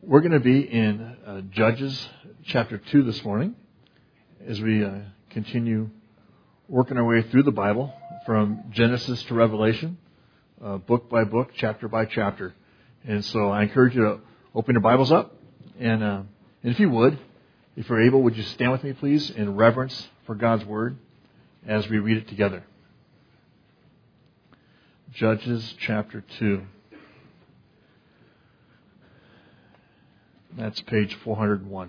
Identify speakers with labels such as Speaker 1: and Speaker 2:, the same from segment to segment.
Speaker 1: We're going to be in Judges chapter 2 this morning as we continue working our way through the Bible from Genesis to Revelation, book by book, chapter by chapter. And so I encourage you to open your Bibles up. And if you would, if you're able, would you stand with me, please, in reverence for God's Word as we read it together. Judges chapter 2. That's page 401.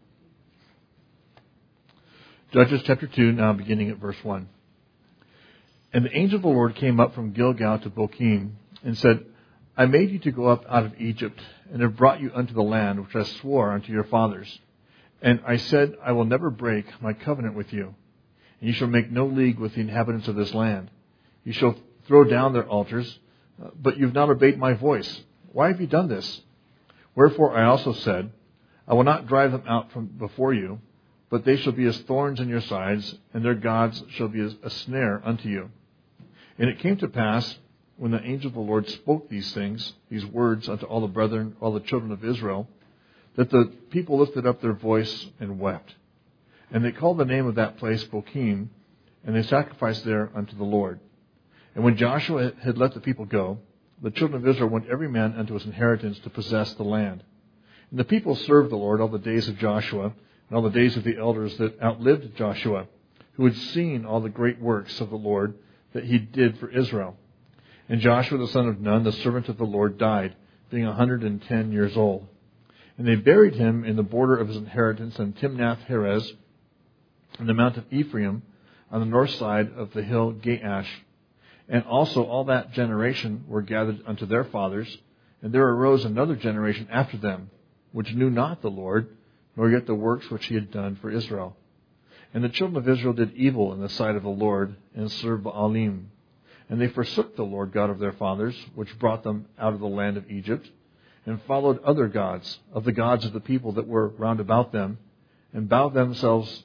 Speaker 1: Judges chapter 2, now beginning at verse 1. And the angel of the Lord came up from Gilgal to Bochim and said, I made you to go up out of Egypt, and have brought you unto the land which I swore unto your fathers. And I said, I will never break my covenant with you, and you shall make no league with the inhabitants of this land. You shall throw down their altars, but you have not obeyed my voice. Why have you done this? Wherefore I also said, I will not drive them out from before you, but they shall be as thorns in your sides, and their gods shall be as a snare unto you. And it came to pass, when the angel of the Lord spoke these things, these words unto all the brethren, all the children of Israel, that the people lifted up their voice and wept. And they called the name of that place Bochim, and they sacrificed there unto the Lord. And when Joshua had let the people go, the children of Israel went every man unto his inheritance to possess the land. And the people served the Lord all the days of Joshua, and all the days of the elders that outlived Joshua, who had seen all the great works of the Lord that he did for Israel. And Joshua the son of Nun, the servant of the Lord, died, being 110 years old. And they buried him in the border of his inheritance in Timnath-Heres, in the mount of Ephraim, on the north side of the hill Gaash. And also all that generation were gathered unto their fathers, and there arose another generation after them, which knew not the Lord, nor yet the works which he had done for Israel. And the children of Israel did evil in the sight of the Lord, and served Baalim. And they forsook the Lord God of their fathers, which brought them out of the land of Egypt, and followed other gods, of the gods of the people that were round about them, and bowed themselves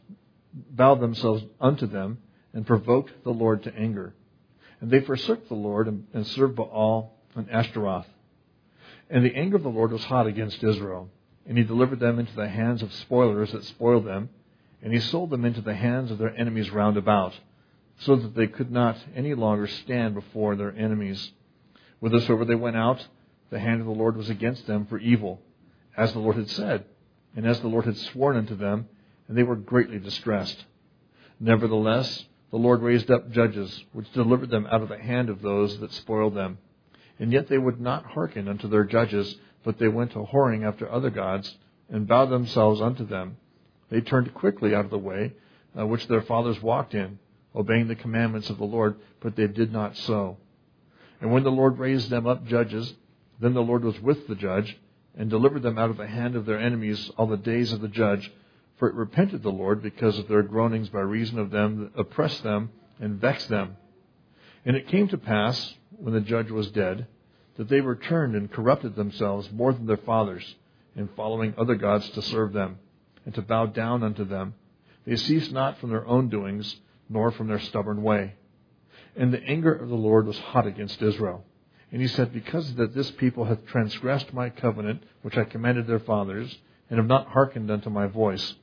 Speaker 1: unto them, and provoked the Lord to anger. And they forsook the Lord and served Baal and Ashtaroth. And the anger of the Lord was hot against Israel. And he delivered them into the hands of spoilers that spoiled them. And he sold them into the hands of their enemies round about, so that they could not any longer stand before their enemies. Whithersoever they went out, the hand of the Lord was against them for evil, as the Lord had said, and as the Lord had sworn unto them, and they were greatly distressed. Nevertheless, the Lord raised up judges, which delivered them out of the hand of those that spoiled them. And yet they would not hearken unto their judges, but they went a whoring after other gods, and bowed themselves unto them. They turned quickly out of the way which their fathers walked in, obeying the commandments of the Lord, but they did not so. And when the Lord raised them up judges, then the Lord was with the judge, and delivered them out of the hand of their enemies all the days of the judge. For it repented the Lord because of their groanings by reason of them that oppressed them and vexed them. And it came to pass, when the judge was dead, that they returned and corrupted themselves more than their fathers, in following other gods to serve them, and to bow down unto them. They ceased not from their own doings, nor from their stubborn way. And the anger of the Lord was hot against Israel. And he said, because that this people hath transgressed my covenant, which I commanded their fathers, and have not hearkened unto my voice,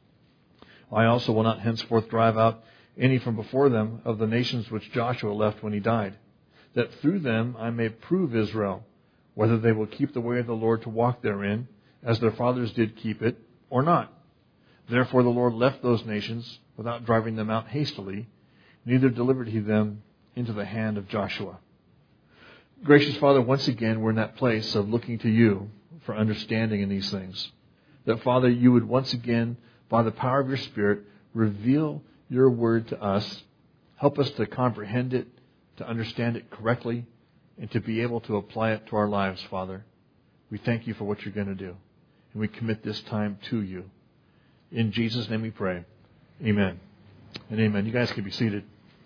Speaker 1: I also will not henceforth drive out any from before them of the nations which Joshua left when he died, that through them I may prove Israel, whether they will keep the way of the Lord to walk therein, as their fathers did keep it, or not. Therefore the Lord left those nations without driving them out hastily, neither delivered he them into the hand of Joshua. Gracious Father, once again we're in that place of looking to you for understanding in these things. That, Father, you would once again, by the power of your Spirit, reveal your word to us. Help us to comprehend it, to understand it correctly, and to be able to apply it to our lives, Father. We thank you for what you're going to do. And we commit this time to you. In Jesus' name we pray. Amen. And amen. You guys can be seated.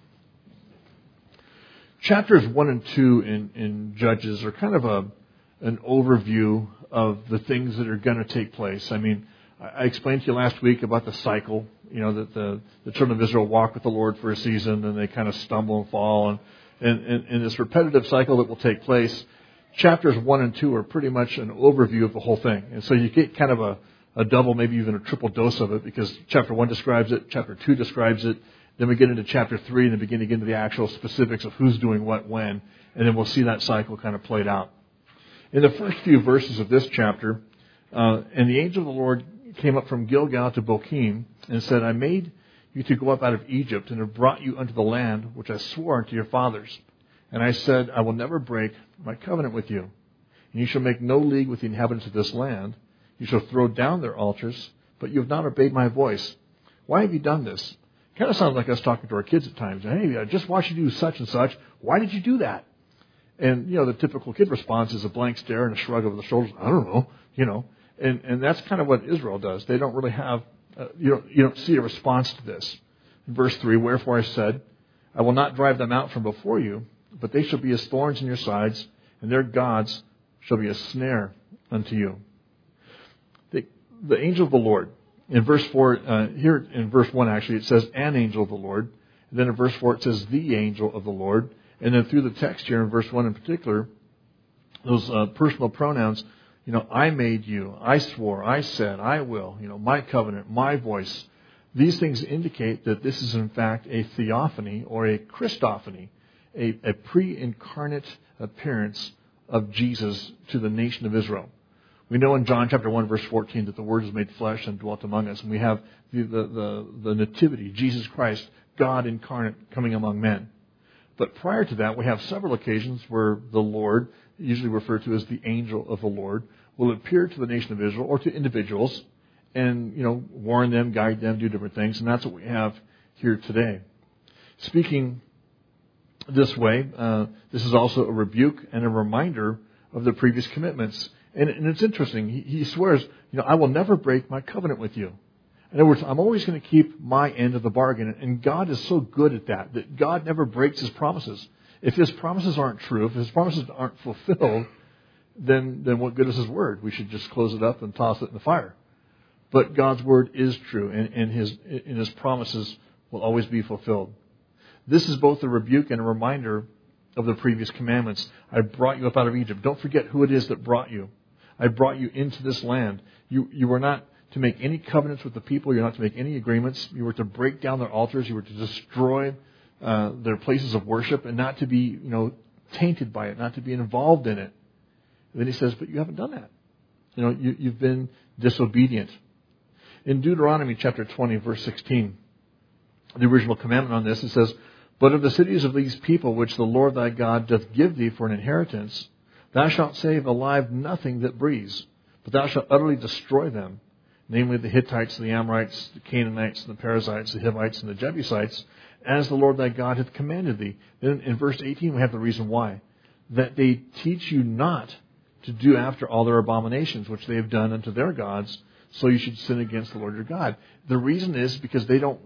Speaker 1: Chapters 1 and 2 in Judges are kind of an overview of the things that are going to take place. I mean, I explained to you last week about the cycle, that the children of Israel walk with the Lord for a season and they kind of stumble and fall. And this repetitive cycle that will take place chapters 1 and 2 are pretty much an overview of the whole thing. And so you get kind of a double, maybe even a triple dose of it, because chapter 1 describes it, chapter 2 describes it, then we get into chapter 3 and then begin to get into the actual specifics of who's doing what when, and then we'll see that cycle kind of played out. In the first few verses of this chapter, and the angel of the Lord came up from Gilgal to Bochim and said, I made you to go up out of Egypt and have brought you unto the land which I swore unto your fathers. And I said, I will never break my covenant with you. And you shall make no league with the inhabitants of this land. You shall throw down their altars, but you have not obeyed my voice. Why have you done this? It kind of sounds like us talking to our kids at times. Hey, I just watched you do such and such. Why did you do that? And, the typical kid response is a blank stare and a shrug of the shoulders. I don't know, And that's kind of what Israel does. They don't really have, you don't see a response to this. In verse 3, wherefore I said, I will not drive them out from before you, but they shall be as thorns in your sides, and their gods shall be a snare unto you. The angel of the Lord. In verse 4, here in verse 1 actually, it says an angel of the Lord. And then in verse 4 it says the angel of the Lord. And then through the text here in verse 1 in particular, those personal pronouns, I made you, I swore, I said, I will, my covenant, my voice. These things indicate that this is in fact a theophany or a Christophany, a pre-incarnate appearance of Jesus to the nation of Israel. We know in John chapter 1 verse 14 that the Word was made flesh and dwelt among us. And we have the nativity, Jesus Christ, God incarnate coming among men. But prior to that, we have several occasions where the Lord, usually referred to as the angel of the Lord, will appear to the nation of Israel or to individuals and, warn them, guide them, do different things. And that's what we have here today. Speaking this way, this is also a rebuke and a reminder of the previous commitments. And it's interesting. He swears, I will never break my covenant with you. In other words, I'm always going to keep my end of the bargain. And God is so good at that God never breaks His promises. If His promises aren't true, if His promises aren't fulfilled, then what good is His word? We should just close it up and toss it in the fire. But God's word is true, and His promises will always be fulfilled. This is both a rebuke and a reminder of the previous commandments. I brought you up out of Egypt. Don't forget who it is that brought you. I brought you into this land. You were not to make any covenants with the people. You're not to make any agreements. You were to break down their altars. You were to destroy their places of worship and not to be, tainted by it, not to be involved in it. And then He says, but you haven't done that. You've been disobedient. In Deuteronomy chapter 20, verse 16, the original commandment on this, it says, but of the cities of these people which the Lord thy God doth give thee for an inheritance, thou shalt save alive nothing that breathes, but thou shalt utterly destroy them, namely the Hittites, the Amorites, the Canaanites, the Perizzites, the Hivites, and the Jebusites, as the Lord thy God hath commanded thee. Then in verse 18 we have the reason why. That they teach you not to do after all their abominations, which they have done unto their gods, so you should sin against the Lord your God. The reason is because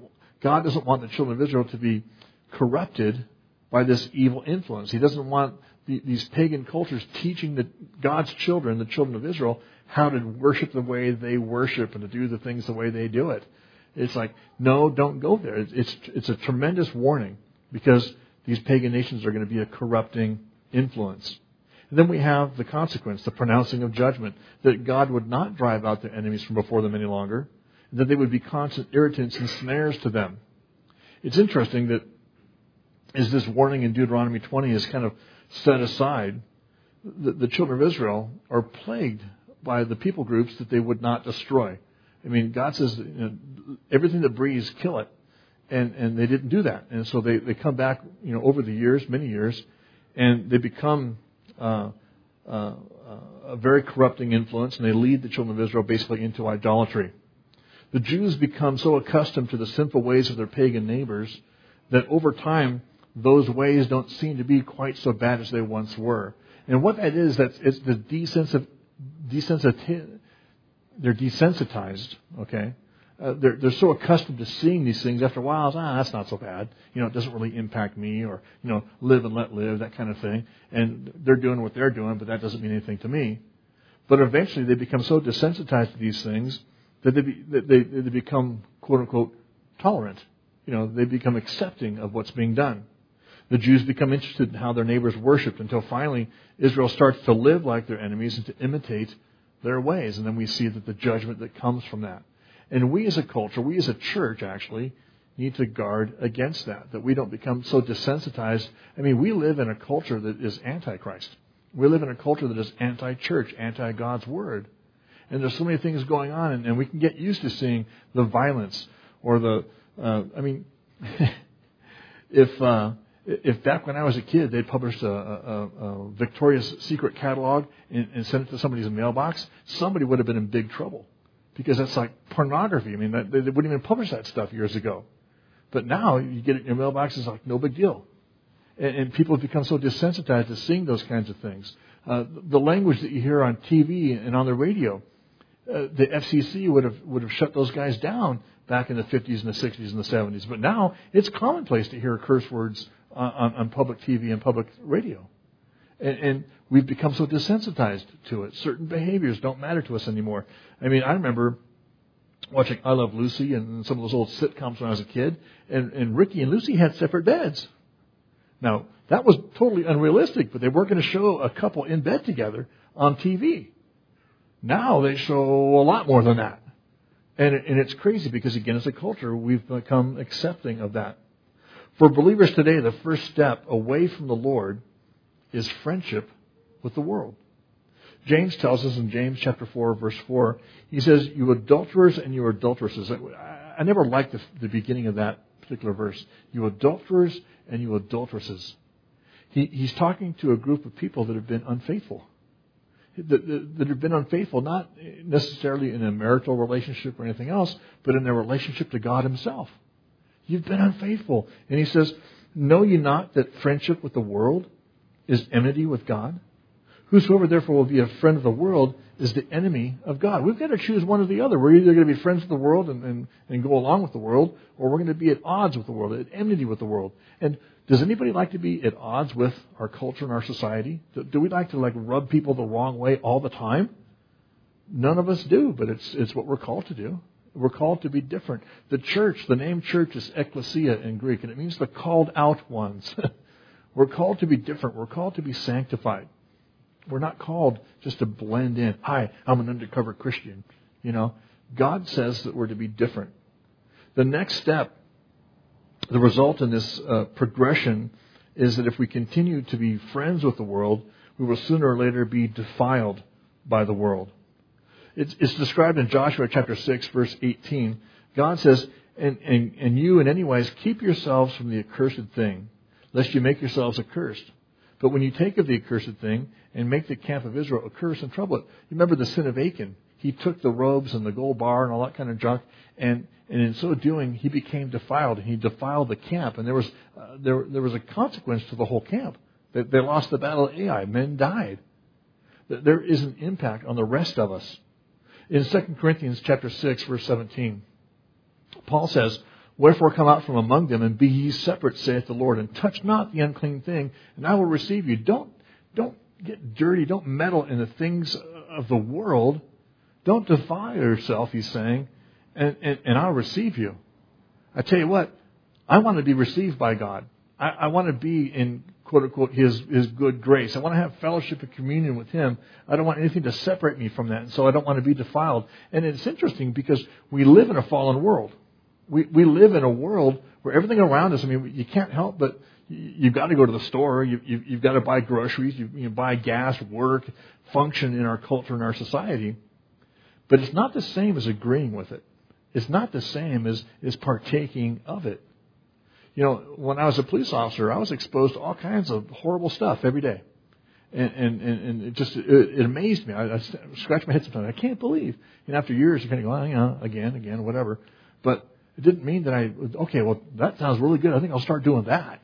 Speaker 1: God doesn't want the children of Israel to be corrupted by this evil influence. He doesn't want these pagan cultures teaching God's children, the children of Israel, how to worship the way they worship and to do the things the way they do it. It's like, no, don't go there. It's a tremendous warning because these pagan nations are going to be a corrupting influence. And then we have the consequence, the pronouncing of judgment, that God would not drive out their enemies from before them any longer, and that they would be constant irritants and snares to them. It's interesting that as this warning in Deuteronomy 20 is kind of set aside, the children of Israel are plagued by the people groups that they would not destroy. I mean, God says, everything that breathes, kill it. And they didn't do that. And so they come back, over the years, many years, and they become a very corrupting influence, and they lead the children of Israel basically into idolatry. The Jews become so accustomed to the sinful ways of their pagan neighbors that over time, those ways don't seem to be quite so bad as they once were. And what that is, it's the they're desensitized, okay? They're so accustomed to seeing these things, after a while, that's not so bad. It doesn't really impact me, or, live and let live, that kind of thing. And they're doing what they're doing, but that doesn't mean anything to me. But eventually they become so desensitized to these things that they become, quote unquote, tolerant. They become accepting of what's being done. The Jews become interested in how their neighbors worshiped until finally Israel starts to live like their enemies and to imitate their ways. And then we see that the judgment that comes from that. And we as a culture, we as a church actually, need to guard against that we don't become so desensitized. I mean, we live in a culture that is anti-Christ. We live in a culture that is anti-church, anti-God's Word. And there's so many things going on, and we can get used to seeing the violence or if back when I was a kid, they'd published a Victoria's Secret catalog and sent it to somebody's mailbox, somebody would have been in big trouble. Because that's like pornography. I mean, they wouldn't even publish that stuff years ago. But now, you get it in your mailbox, it's like no big deal. And people have become so desensitized to seeing those kinds of things. The language that you hear on TV and on the radio, the FCC would have shut those guys down back in the 50s and the 60s and the 70s. But now, it's commonplace to hear curse words on public TV and public radio. And we've become so desensitized to it. Certain behaviors don't matter to us anymore. I mean, I remember watching I Love Lucy and some of those old sitcoms when I was a kid, and Ricky and Lucy had separate beds. Now, that was totally unrealistic, but they weren't going to show a couple in bed together on TV. Now they show a lot more than that. And it's crazy because, again, as a culture, we've become accepting of that. For believers today, the first step away from the Lord is friendship with the world. James tells us in James chapter 4, verse 4, he says, "You adulterers and you adulteresses." I never liked the beginning of that particular verse. "You adulterers and you adulteresses." He's talking to a group of people that have been unfaithful. That have been unfaithful, not necessarily in a marital relationship or anything else, but in their relationship to God Himself. You've been unfaithful. And he says, "Know ye not that friendship with the world is enmity with God? Whosoever therefore will be a friend of the world is the enemy of God." We've got to choose one or the other. We're either going to be friends with the world and go along with the world, or we're going to be at odds with the world, at enmity with the world. And does anybody like to be at odds with our culture and our society? Do we like to rub people the wrong way all the time? None of us do, but it's what we're called to do. We're called to be different. The church, the name church is ekklesia in Greek, and it means the called out ones. We're called to be different. We're called to be sanctified. We're not called just to blend in. "Hi, I'm an undercover Christian." God says that we're to be different. The next step, the result in this progression, is that if we continue to be friends with the world, we will sooner or later be defiled by the world. It's described in Joshua chapter 6, verse 18. God says, and you in any wise keep yourselves from the accursed thing, lest you make yourselves accursed. But when you take of the accursed thing and make the camp of Israel a curse and trouble it. You remember the sin of Achan. He took the robes and the gold bar and all that kind of junk, and in so doing, he became defiled. He defiled the camp, and there was a consequence to the whole camp. They lost the battle of Ai. Men died. There is an impact on the rest of us. In 2 Corinthians chapter 6, verse 17, Paul says, "Wherefore come out from among them, and be ye separate, saith the Lord, and touch not the unclean thing, and I will receive you." Don't get dirty. Don't meddle in the things of the world. Don't defile yourself, he's saying, and I'll receive you. I tell you what, I want to be received by God. I want to be in, quote unquote, His good grace. I want to have fellowship and communion with Him. I don't want anything to separate me from that, and so I don't want to be defiled. And it's interesting because we live in a fallen world. We live in a world where everything around us, I mean, you can't help but you've got to go to the store. You've got to buy groceries. You buy gas, work, function in our culture and our society. But it's not the same as agreeing with it. It's not the same as partaking of it. When I was a police officer, I was exposed to all kinds of horrible stuff every day. And it amazed me. I scratched my head sometimes. I can't believe. And after years, you kind of go, again, whatever. But it didn't mean that that sounds really good. I think I'll start doing that.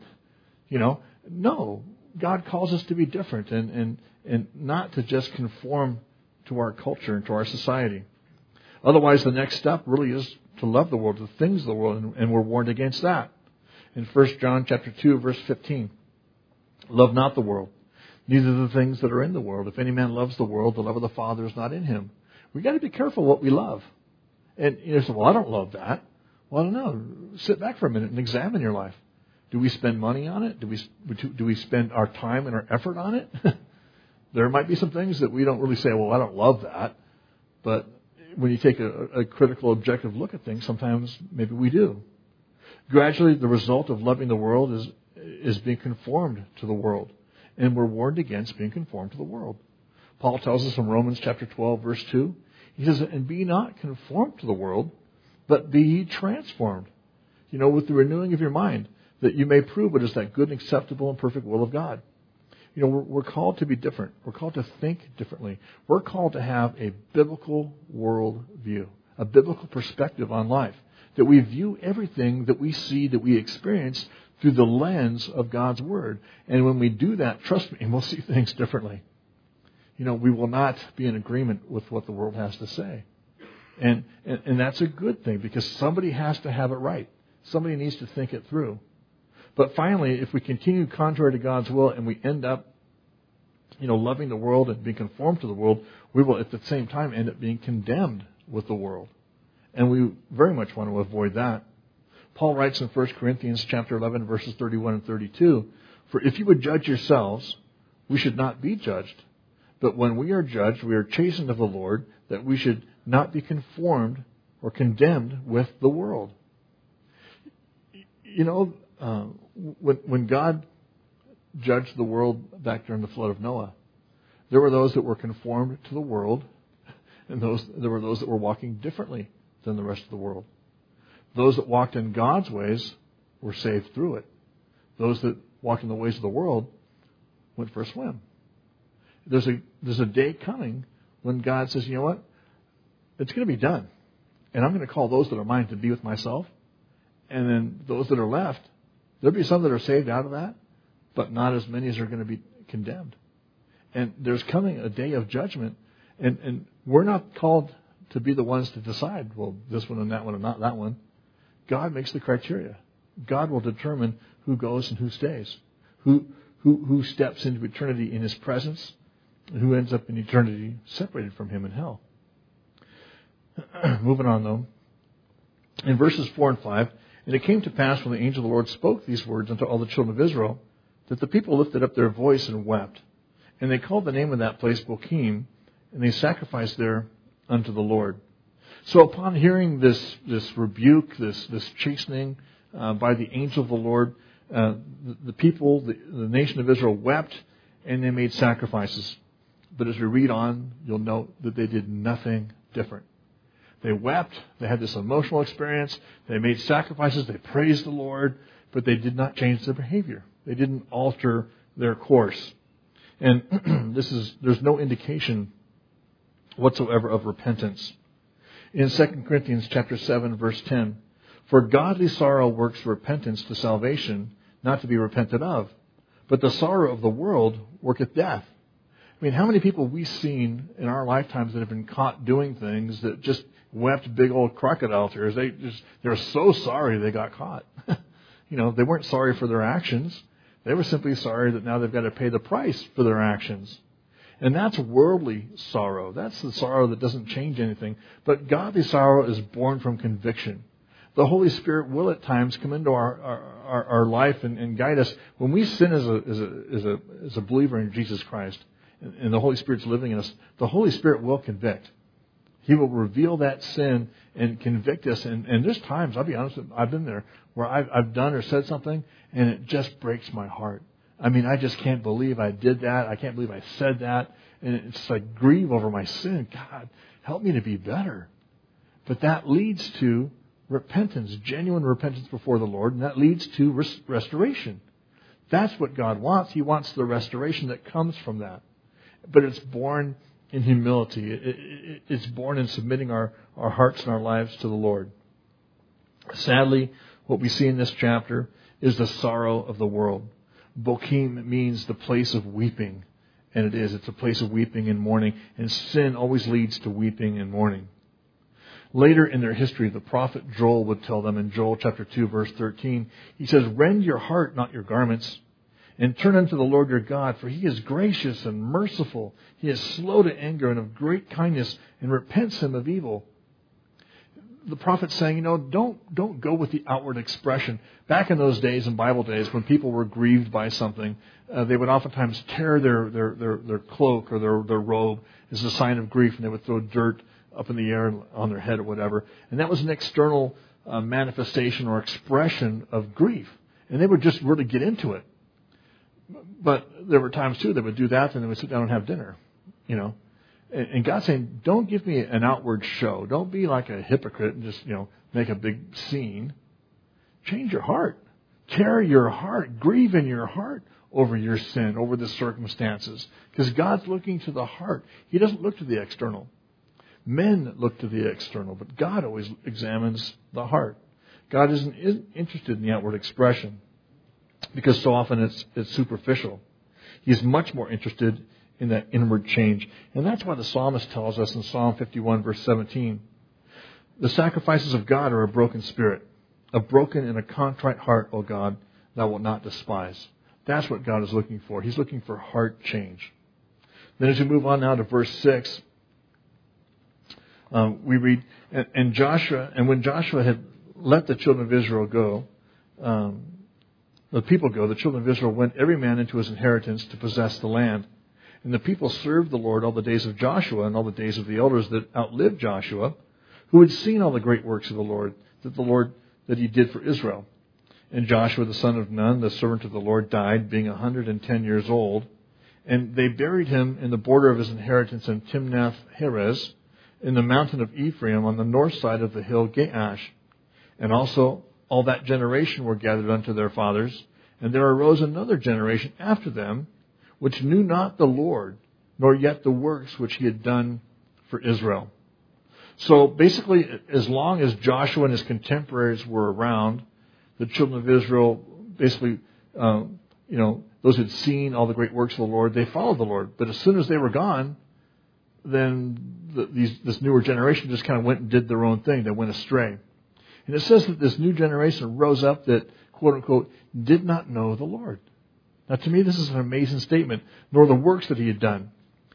Speaker 1: No. God calls us to be different and not to just conform to our culture and to our society. Otherwise, the next step really is to love the world, the things of the world, and we're warned against that. In 1 John chapter 2, verse 15, "Love not the world, neither the things that are in the world. If any man loves the world, the love of the Father is not in him." We've got to be careful what we love. And you say, "Well, I don't love that." Well, I don't know. Sit back for a minute and examine your life. Do we spend money on it? Do we spend our time and our effort on it? There might be some things that we don't really say, well, I don't love that. But when you take a critical, objective look at things, sometimes maybe we do. Gradually, the result of loving the world is being conformed to the world. And we're warned against being conformed to the world. Paul tells us in Romans chapter 12, verse 2, he says, and be not conformed to the world, but be ye transformed, with the renewing of your mind, that you may prove what is that good and acceptable and perfect will of God. We're called to be different. We're called to think differently. We're called to have a biblical world view, a biblical perspective on life, that we view everything that we see, that we experience through the lens of God's Word. And when we do that, trust me, we'll see things differently. We will not be in agreement with what the world has to say. And that's a good thing, because somebody has to have it right. Somebody needs to think it through. But finally, if we continue contrary to God's will and we end up, loving the world and being conformed to the world, we will at the same time end up being condemned with the world. And we very much want to avoid that. Paul writes in 1 Corinthians chapter 11, verses 31 and 32, for if you would judge yourselves, we should not be judged. But when we are judged, we are chastened of the Lord, that we should not be conformed or condemned with the world. When God judged the world back during the flood of Noah, there were those that were conformed to the world, and there were those that were walking differently than the rest of the world. Those that walked in God's ways were saved through it. Those that walked in the ways of the world went for a swim. There's a day coming when God says, you know what? It's going to be done. And I'm going to call those that are mine to be with myself. And then those that are left, there'll be some that are saved out of that, but not as many as are going to be condemned. And there's coming a day of judgment. And we're not called to be the ones to decide, well, this one and not that one. God makes the criteria. God will determine who goes and who stays, who steps into eternity in His presence, and who ends up in eternity separated from Him in hell. Moving on, though. In verses 4 and 5, and it came to pass when the angel of the Lord spoke these words unto all the children of Israel, that the people lifted up their voice and wept. And they called the name of that place Bochim, and they sacrificed there unto the Lord. So upon hearing this rebuke, this chastening by the angel of the Lord, the people, the nation of Israel wept, and they made sacrifices. But as we read on, you'll note that they did nothing different. They wept, they had this emotional experience, they made sacrifices, they praised the Lord, but they did not change their behavior. They didn't alter their course. And there's no indication whatsoever of repentance. In 2 Corinthians chapter 7, verse 10, for godly sorrow works repentance to salvation, not to be repented of. But the sorrow of the world worketh death. I mean, how many people we've seen in our lifetimes that have been caught doing things that just wept big old crocodile tears? They're so sorry they got caught. They weren't sorry for their actions. They were simply sorry that now they've got to pay the price for their actions. And that's worldly sorrow. That's the sorrow that doesn't change anything. But godly sorrow is born from conviction. The Holy Spirit will at times come into our life and guide us. When we sin as a believer in Jesus Christ, and the Holy Spirit's living in us, the Holy Spirit will convict. He will reveal that sin and convict us. And there's times, I'll be honest with you, I've been there, where I've done or said something, and it just breaks my heart. I mean, I just can't believe I did that. I can't believe I said that. And it's like grieve over my sin. God, help me to be better. But that leads to repentance, genuine repentance before the Lord, and that leads to restoration. That's what God wants. He wants the restoration that comes from that. But it's born in humility. It's born in submitting our hearts and our lives to the Lord. Sadly, what we see in this chapter is the sorrow of the world. Bochim means the place of weeping. And it is. It's a place of weeping and mourning. And sin always leads to weeping and mourning. Later in their history, the prophet Joel would tell them in Joel chapter 2, verse 13, he says, rend your heart, not your garments, and turn unto the Lord your God, for He is gracious and merciful. He is slow to anger and of great kindness, and repents him of evil. the prophet's saying, don't go with the outward expression. Back in those days, in Bible days, when people were grieved by something, they would oftentimes tear their cloak or their robe as a sign of grief, and they would throw dirt up in the air on their head or whatever. And that was an external manifestation or expression of grief. And they would just really get into it. But there were times, too, they would do that, and they would sit down and have dinner, And God's saying, don't give me an outward show. Don't be like a hypocrite and just, make a big scene. Change your heart. Tear your heart. Grieve in your heart over your sin, over the circumstances. Because God's looking to the heart. He doesn't look to the external. Men look to the external, but God always examines the heart. God isn't interested in the outward expression because so often it's superficial. He's much more interested in that inward change. And that's why the psalmist tells us in Psalm 51, verse 17, the sacrifices of God are a broken spirit, a broken and a contrite heart, O God, thou wilt not despise. That's what God is looking for. He's looking for heart change. Then as we move on now to verse 6, we read, and when Joshua had let the children of Israel go, the people go, the children of Israel went every man into his inheritance to possess the land. And the people served the Lord all the days of Joshua and all the days of the elders that outlived Joshua, who had seen all the great works of the Lord that he did for Israel. And Joshua the son of Nun, the servant of the Lord, died, being 110 years old. And they buried him in the border of his inheritance in Timnath-Heres, in the mountain of Ephraim, on the north side of the hill Gaash. And also all that generation were gathered unto their fathers. And there arose another generation after them, which knew not the Lord, nor yet the works which he had done for Israel. So basically, as long as Joshua and his contemporaries were around, the children of Israel, basically, those who had seen all the great works of the Lord, they followed the Lord. But as soon as they were gone, then this newer generation just kind of went and did their own thing. They went astray. And it says that this new generation rose up that, quote unquote, did not know the Lord. Now, to me, this is an amazing statement, nor the works that he had done.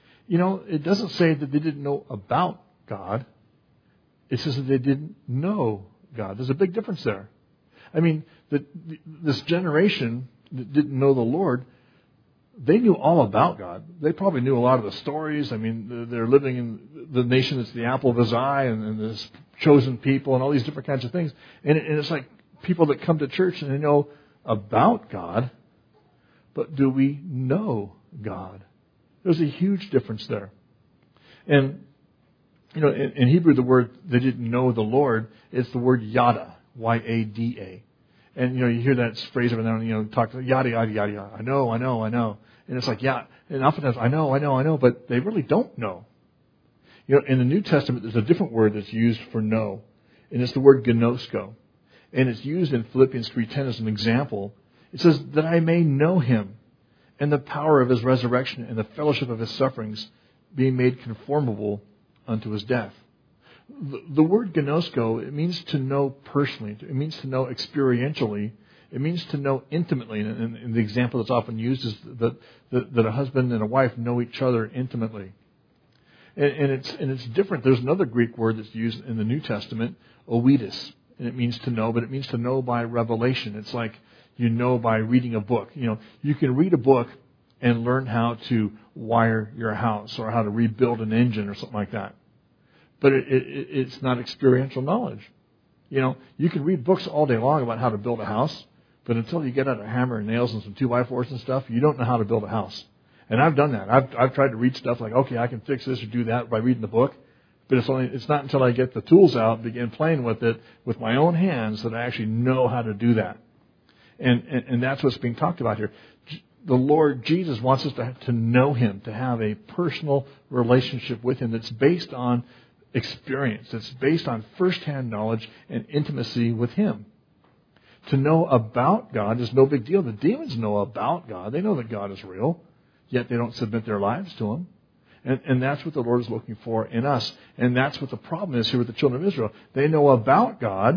Speaker 1: It doesn't say that they didn't know about God. It says that they didn't know God. There's a big difference there. I mean, this generation that didn't know the Lord, they knew all about God. They probably knew a lot of the stories. I mean, they're living in the nation that's the apple of his eye and this chosen people and all these different kinds of things. And it's like people that come to church and they know about God, but do we know God? There's a huge difference there. And, in Hebrew, the word they didn't know the Lord, it's the word yada, Y-A-D-A. And, you hear that phrase every now and then, talk to yada, yada, yada, yada. I know. And it's like, yeah. And oftentimes, I know, but they really don't know. In the New Testament, there's a different word that's used for know. And it's the word gnosko. And it's used in Philippians 3:10 as an example. It says, that I may know him and the power of his resurrection and the fellowship of his sufferings, being made conformable unto his death. The word gnosko, it means to know personally. It means to know experientially. It means to know intimately. And the example that's often used is that a husband and a wife know each other intimately. And it's different. There's another Greek word that's used in the New Testament, oides. And it means to know, but it means to know by revelation. It's like by reading a book. You can read a book and learn how to wire your house or how to rebuild an engine or something like that. But it's not experiential knowledge. You can read books all day long about how to build a house, but until you get out a hammer and nails and some 2x4s and stuff, you don't know how to build a house. And I've done that. I've tried to read stuff like, okay, I can fix this or do that by reading the book. But it's not until I get the tools out and begin playing with it with my own hands that I actually know how to do that. And that's what's being talked about here. The Lord Jesus wants us to know him, to have a personal relationship with him that's based on experience. It's based on firsthand knowledge and intimacy with him. To know about God is no big deal. The demons know about God. They know that God is real, yet they don't submit their lives to him. And that's what the Lord is looking for in us. And that's what the problem is here with the children of Israel. They know about God,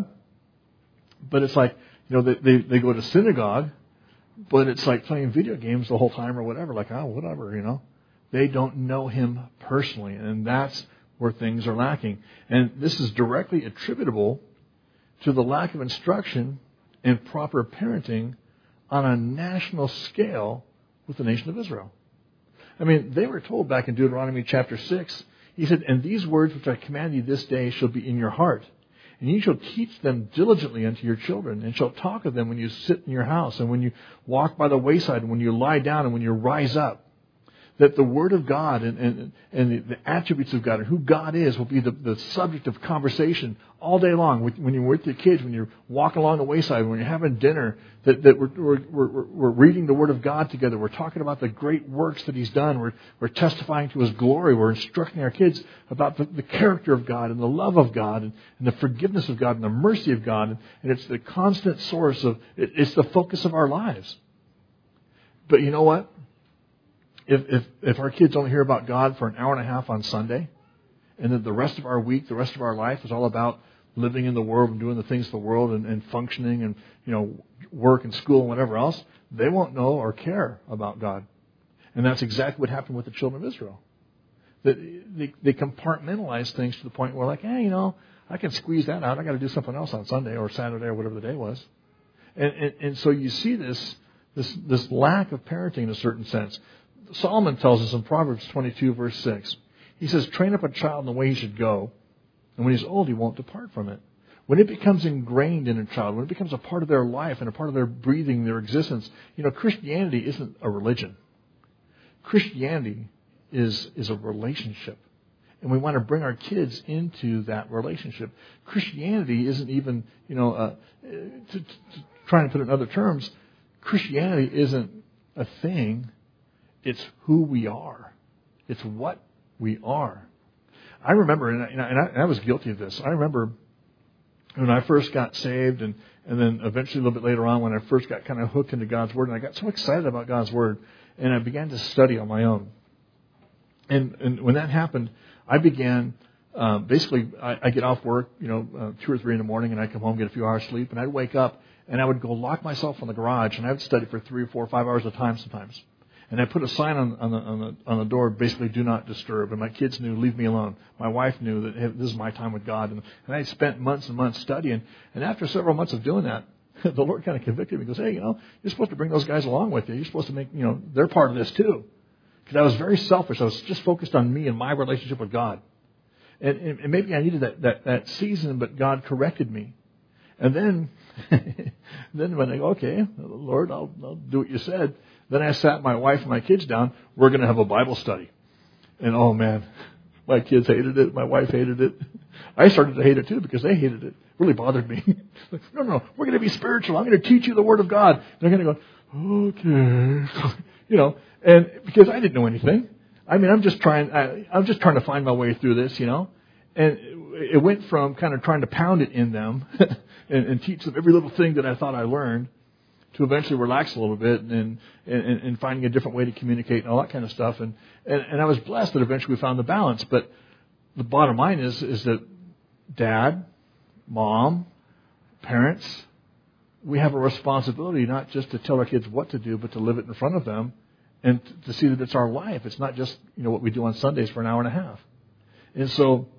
Speaker 1: but it's like, they go to synagogue, but it's like playing video games the whole time or whatever. Like, whatever, They don't know him personally. And that's where things are lacking. And this is directly attributable to the lack of instruction and proper parenting on a national scale with the nation of Israel. I mean, they were told back in Deuteronomy chapter 6, he said, "And these words which I command you this day shall be in your heart. And you shall teach them diligently unto your children, and shall talk of them when you sit in your house, and when you walk by the wayside, and when you lie down, and when you rise up." That the Word of God and the attributes of God and who God is will be the subject of conversation all day long. When you're with your kids, when you're walking along the wayside, when you're having dinner, that we're reading the Word of God together. We're talking about the great works that He's done. We're testifying to His glory. We're instructing our kids about the character of God and the love of God and the forgiveness of God and the mercy of God. And it's the constant source of, it's the focus of our lives. But you know what? If our kids only hear about God for an hour and a half on Sunday, and then the rest of our week, the rest of our life is all about living in the world and doing the things of the world and functioning and work and school and whatever else, they won't know or care about God. And that's exactly what happened with the children of Israel. They compartmentalize things to the point where, like, hey, I can squeeze that out. I got to do something else on Sunday or Saturday or whatever the day was. And so you see this lack of parenting in a certain sense. Solomon tells us in Proverbs 22, verse 6, he says, "Train up a child in the way he should go, and when he's old, he won't depart from it." When it becomes ingrained in a child, when it becomes a part of their life and a part of their breathing, their existence, Christianity isn't a religion. Christianity is a relationship. And we want to bring our kids into that relationship. Christianity isn't even, trying to put it in other terms, Christianity isn't a thing. It's who we are. It's what we are. I remember, and I was guilty of this. I remember when I first got saved, and then eventually a little bit later on when I first got kind of hooked into God's Word, and I got so excited about God's Word, and I began to study on my own. And when that happened, I began, basically, I get off work, 2 or 3 in the morning, and I come home, get a few hours sleep, and I'd wake up, and I would go lock myself in the garage, and I would study for 3 or 4 or 5 hours at a time sometimes. And I put a sign on the door, basically, "Do not disturb." And my kids knew, "Leave me alone." My wife knew that, hey, this is my time with God. And I spent months and months studying. And after several months of doing that, the Lord kind of convicted me. He goes, "Hey, you're supposed to bring those guys along with you. You're supposed to make, they're part of this too." Because I was very selfish. I was just focused on me and my relationship with God. And maybe I needed that season, but God corrected me. And then when I go, "Okay, Lord, I'll do what you said." Then I sat my wife and my kids down. "We're going to have a Bible study." And oh man, my kids hated it. My wife hated it. I started to hate it too because they hated it. It really bothered me. Like, no, we're going to be spiritual. I'm going to teach you the Word of God. And they're going to go, "Okay," and because I didn't know anything. I mean, I'm just trying to find my way through this, And it went from kind of trying to pound it in them and teach them every little thing that I thought I learned, to eventually relax a little bit and finding a different way to communicate and all that kind of stuff. And I was blessed that eventually we found the balance. But the bottom line is that dad, mom, parents, we have a responsibility not just to tell our kids what to do, but to live it in front of them and to see that it's our life. It's not just, what we do on Sundays for an hour and a half. And so,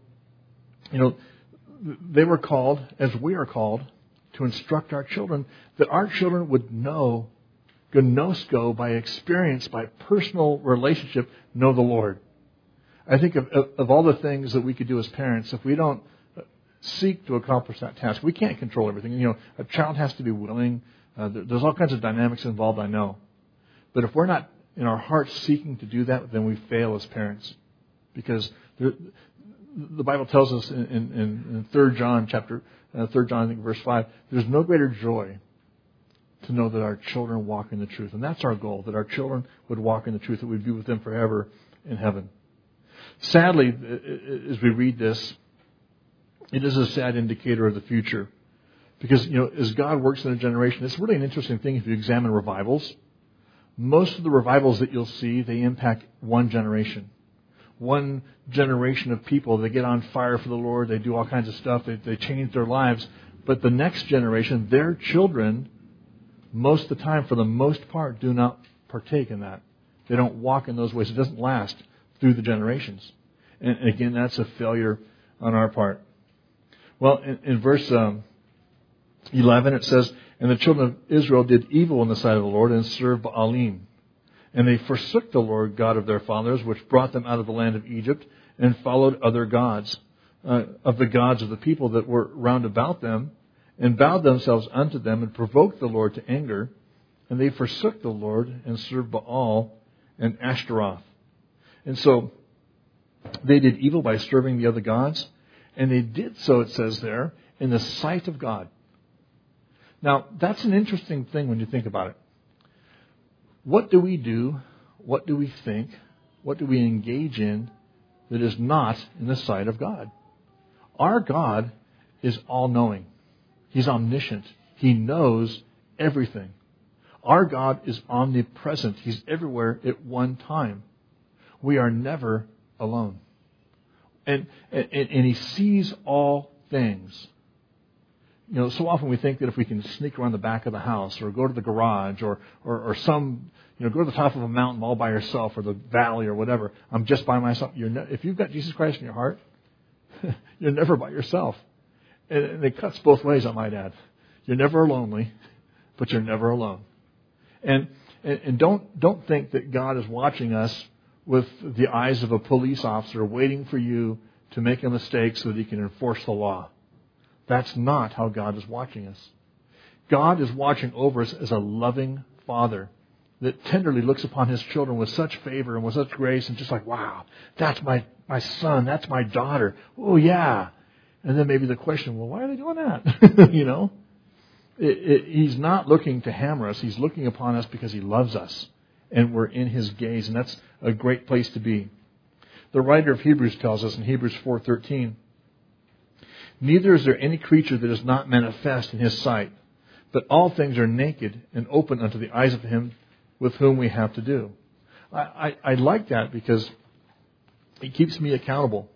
Speaker 1: they were called, as we are called, to instruct our children, that our children would know, gnosko, by experience, by personal relationship, know the Lord. I think of all the things that we could do as parents, if we don't seek to accomplish that task, we can't control everything. A child has to be willing. There's all kinds of dynamics involved, I know. But if we're not in our hearts seeking to do that, then we fail as parents. Because the Bible tells us in 3 John chapter 3 John, I think, verse 5, there's no greater joy to know that our children walk in the truth. And that's our goal, that our children would walk in the truth, that we'd be with them forever in heaven. Sadly, as we read this, it is a sad indicator of the future. Because, as God works in a generation, it's really an interesting thing if you examine revivals. Most of the revivals that you'll see, they impact one generation. One generation of people, they get on fire for the Lord, they do all kinds of stuff, they change their lives. But the next generation, their children, most of the time, for the most part, do not partake in that. They don't walk in those ways. It doesn't last through the generations. And again, that's a failure on our part. Well, in verse 11 it says, "And the children of Israel did evil in the sight of the Lord and served Baalim. And they forsook the Lord God of their fathers, which brought them out of the land of Egypt, and followed other gods, of the gods of the people that were round about them, and bowed themselves unto them, and provoked the Lord to anger. And they forsook the Lord, and served Baal and Ashtaroth." And so they did evil by serving the other gods, and they did so, it says there, in the sight of God. Now, that's an interesting thing when you think about it. What do we do? What do we think? What do we engage in that is not in the sight of God? Our God is all-knowing. He's omniscient. He knows everything. Our God is omnipresent. He's everywhere at one time. We are never alone. And He sees all things. You know, so often we think that if we can sneak around the back of the house or go to the garage or some, go to the top of a mountain all by yourself or the valley or whatever, I'm just by myself. If you've got Jesus Christ in your heart, you're never by yourself. And it cuts both ways, I might add. You're never lonely, but you're never alone. And don't think that God is watching us with the eyes of a police officer waiting for you to make a mistake so that He can enforce the law. That's not how God is watching us. God is watching over us as a loving Father that tenderly looks upon His children with such favor and with such grace and just like, wow, that's my son, that's my daughter. Oh, yeah. And then maybe the question, well, why are they doing that? He's not looking to hammer us. He's looking upon us because He loves us. And we're in His gaze. And that's a great place to be. The writer of Hebrews tells us in Hebrews 4:13, "Neither is there any creature that is not manifest in His sight, but all things are naked and open unto the eyes of Him with whom we have to do." I like that because it keeps me accountable.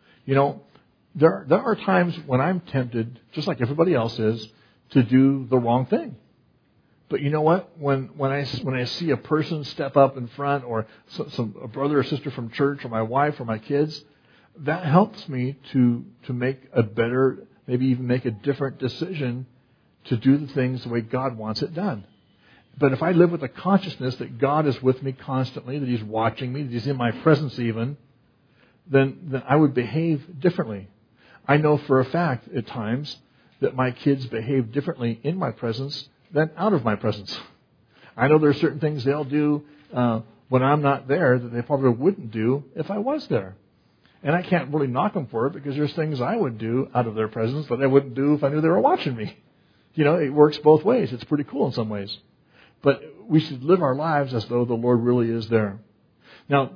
Speaker 1: There are times when I'm tempted, just like everybody else is, to do the wrong thing. But you know what? When I see a person step up in front, or a brother or sister from church, or my wife or my kids, that helps me to make a better, maybe even make a different decision to do the things the way God wants it done. But if I live with the consciousness that God is with me constantly, that He's watching me, that He's in my presence even, then I would behave differently. I know for a fact at times that my kids behave differently in my presence than out of my presence. I know there are certain things they'll do when I'm not there that they probably wouldn't do if I was there. And I can't really knock them for it because there's things I would do out of their presence that I wouldn't do if I knew they were watching me. It works both ways. It's pretty cool in some ways. But we should live our lives as though the Lord really is there. Now,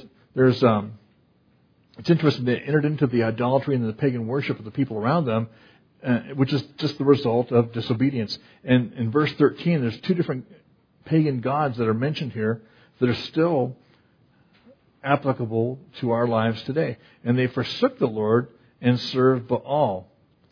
Speaker 1: it's interesting, they entered into the idolatry and the pagan worship of the people around them, which is just the result of disobedience. And in verse 13, there's two different pagan gods that are mentioned here that are still applicable to our lives today. And they forsook the Lord and served Baal.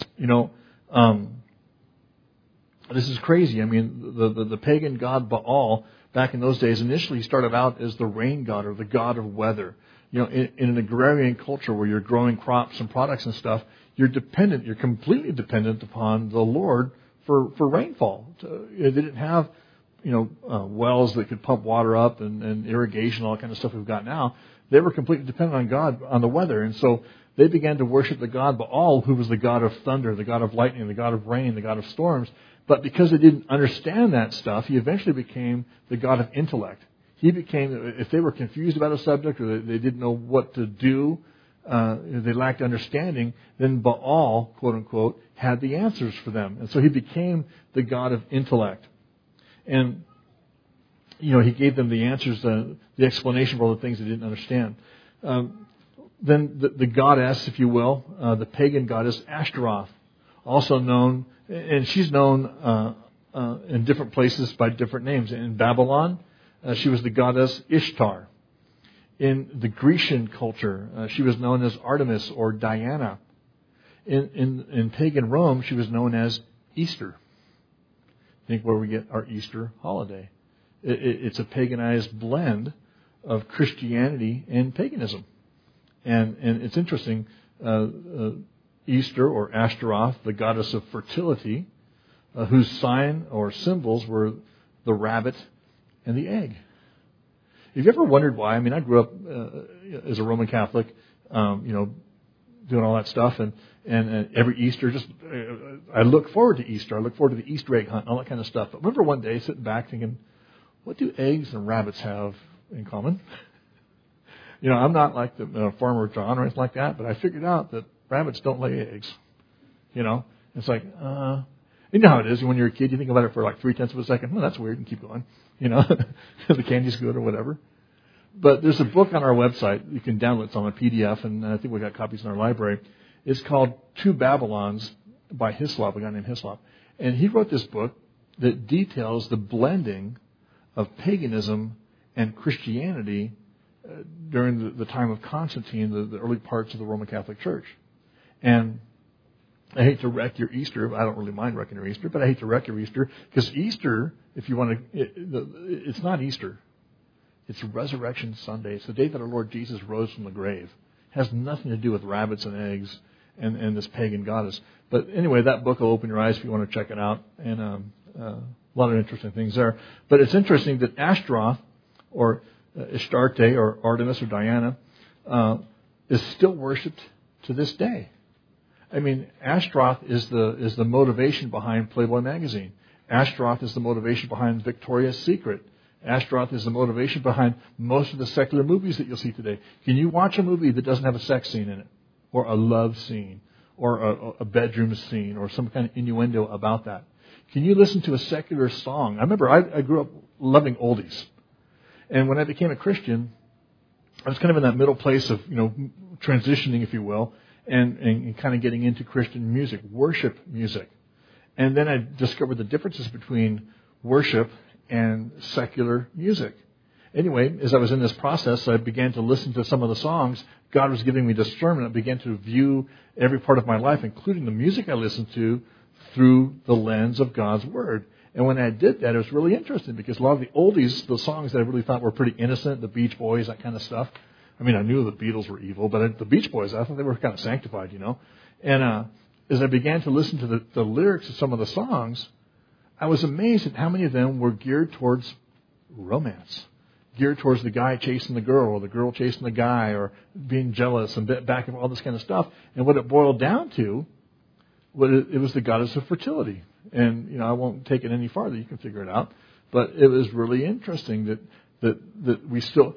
Speaker 1: This is crazy. I mean, the pagan god Baal, back in those days, initially started out as the rain god or the god of weather. In an agrarian culture where you're growing crops and products and stuff, you're completely dependent upon the Lord for rainfall. They didn't have, wells that could pump water up and irrigation, all that kind of stuff we've got now. They were completely dependent on God, on the weather. And so they began to worship the god Baal, who was the god of thunder, the god of lightning, the god of rain, the god of storms. But because they didn't understand that stuff, he eventually became the god of intellect. He became, if they were confused about a subject or they didn't know what to do, they lacked understanding, then Baal, quote unquote, had the answers for them. And so he became the god of intellect. And, he gave them the answers, the explanation for all the things they didn't understand. Then the goddess, if you will, the pagan goddess Ashtaroth, also known, and she's known in different places by different names. In Babylon, she was the goddess Ishtar. In the Grecian culture, she was known as Artemis or Diana. In pagan Rome, she was known as Easter. I think where we get our Easter holiday. It's a paganized blend of Christianity and paganism. And it's interesting, Easter or Ashtaroth, the goddess of fertility, whose sign or symbols were the rabbit and the egg. Have you ever wondered why? I mean, I grew up as a Roman Catholic, doing all that stuff, and every Easter, I look forward to Easter. I look forward to the Easter egg hunt and all that kind of stuff. But I remember one day sitting back thinking, what do eggs and rabbits have in common? I'm not like the Farmer John or anything like that, but I figured out that rabbits don't lay eggs. It's like, you know how it is when you're a kid, you think about it for like 0.3 of a second. Well, that's weird, and keep going. The candy's good or whatever. But there's a book on our website. You can download it on a PDF, and I think we got copies in our library. It's called Two Babylons by Hislop, a guy named Hislop. And he wrote this book that details the blending of paganism and Christianity during the time of Constantine, the early parts of the Roman Catholic Church. And I hate to wreck your Easter. I don't really mind wrecking your Easter, but I hate to wreck your Easter because Easter, if you want to, it's not Easter. It's Resurrection Sunday. It's the day that our Lord Jesus rose from the grave. It has nothing to do with rabbits and eggs and this pagan goddess. But anyway, that book will open your eyes if you want to check it out. And a lot of interesting things there. But it's interesting that Ashtaroth, or Astarte, or Artemis, or Diana, is still worshipped to this day. I mean, Ashtaroth is the motivation behind Playboy magazine. Ashtaroth is the motivation behind Victoria's Secret. Ashtaroth is the motivation behind most of the secular movies that you'll see today. Can you watch a movie that doesn't have a sex scene in it, or a love scene, or a bedroom scene, or some kind of innuendo about that? Can you listen to a secular song? I remember I grew up loving oldies. And when I became a Christian, I was kind of in that middle place of, transitioning, if you will, and kind of getting into Christian music, worship music. And then I discovered the differences between worship and secular music. Anyway, as I was in this process, I began to listen to some of the songs. God was giving me discernment. I began to view every part of my life, including the music I listened to, through the lens of God's Word. And when I did that, it was really interesting because a lot of the oldies, the songs that I really thought were pretty innocent, the Beach Boys, that kind of stuff. I mean, I knew the Beatles were evil, but the Beach Boys, I thought they were kind of sanctified, And as I began to listen to the lyrics of some of the songs, I was amazed at how many of them were geared towards romance, geared towards the guy chasing the girl, or the girl chasing the guy, or being jealous and back and all this kind of stuff. And what it boiled down to, it was the goddess of fertility. And, I won't take it any farther. You can figure it out. But it was really interesting that we still,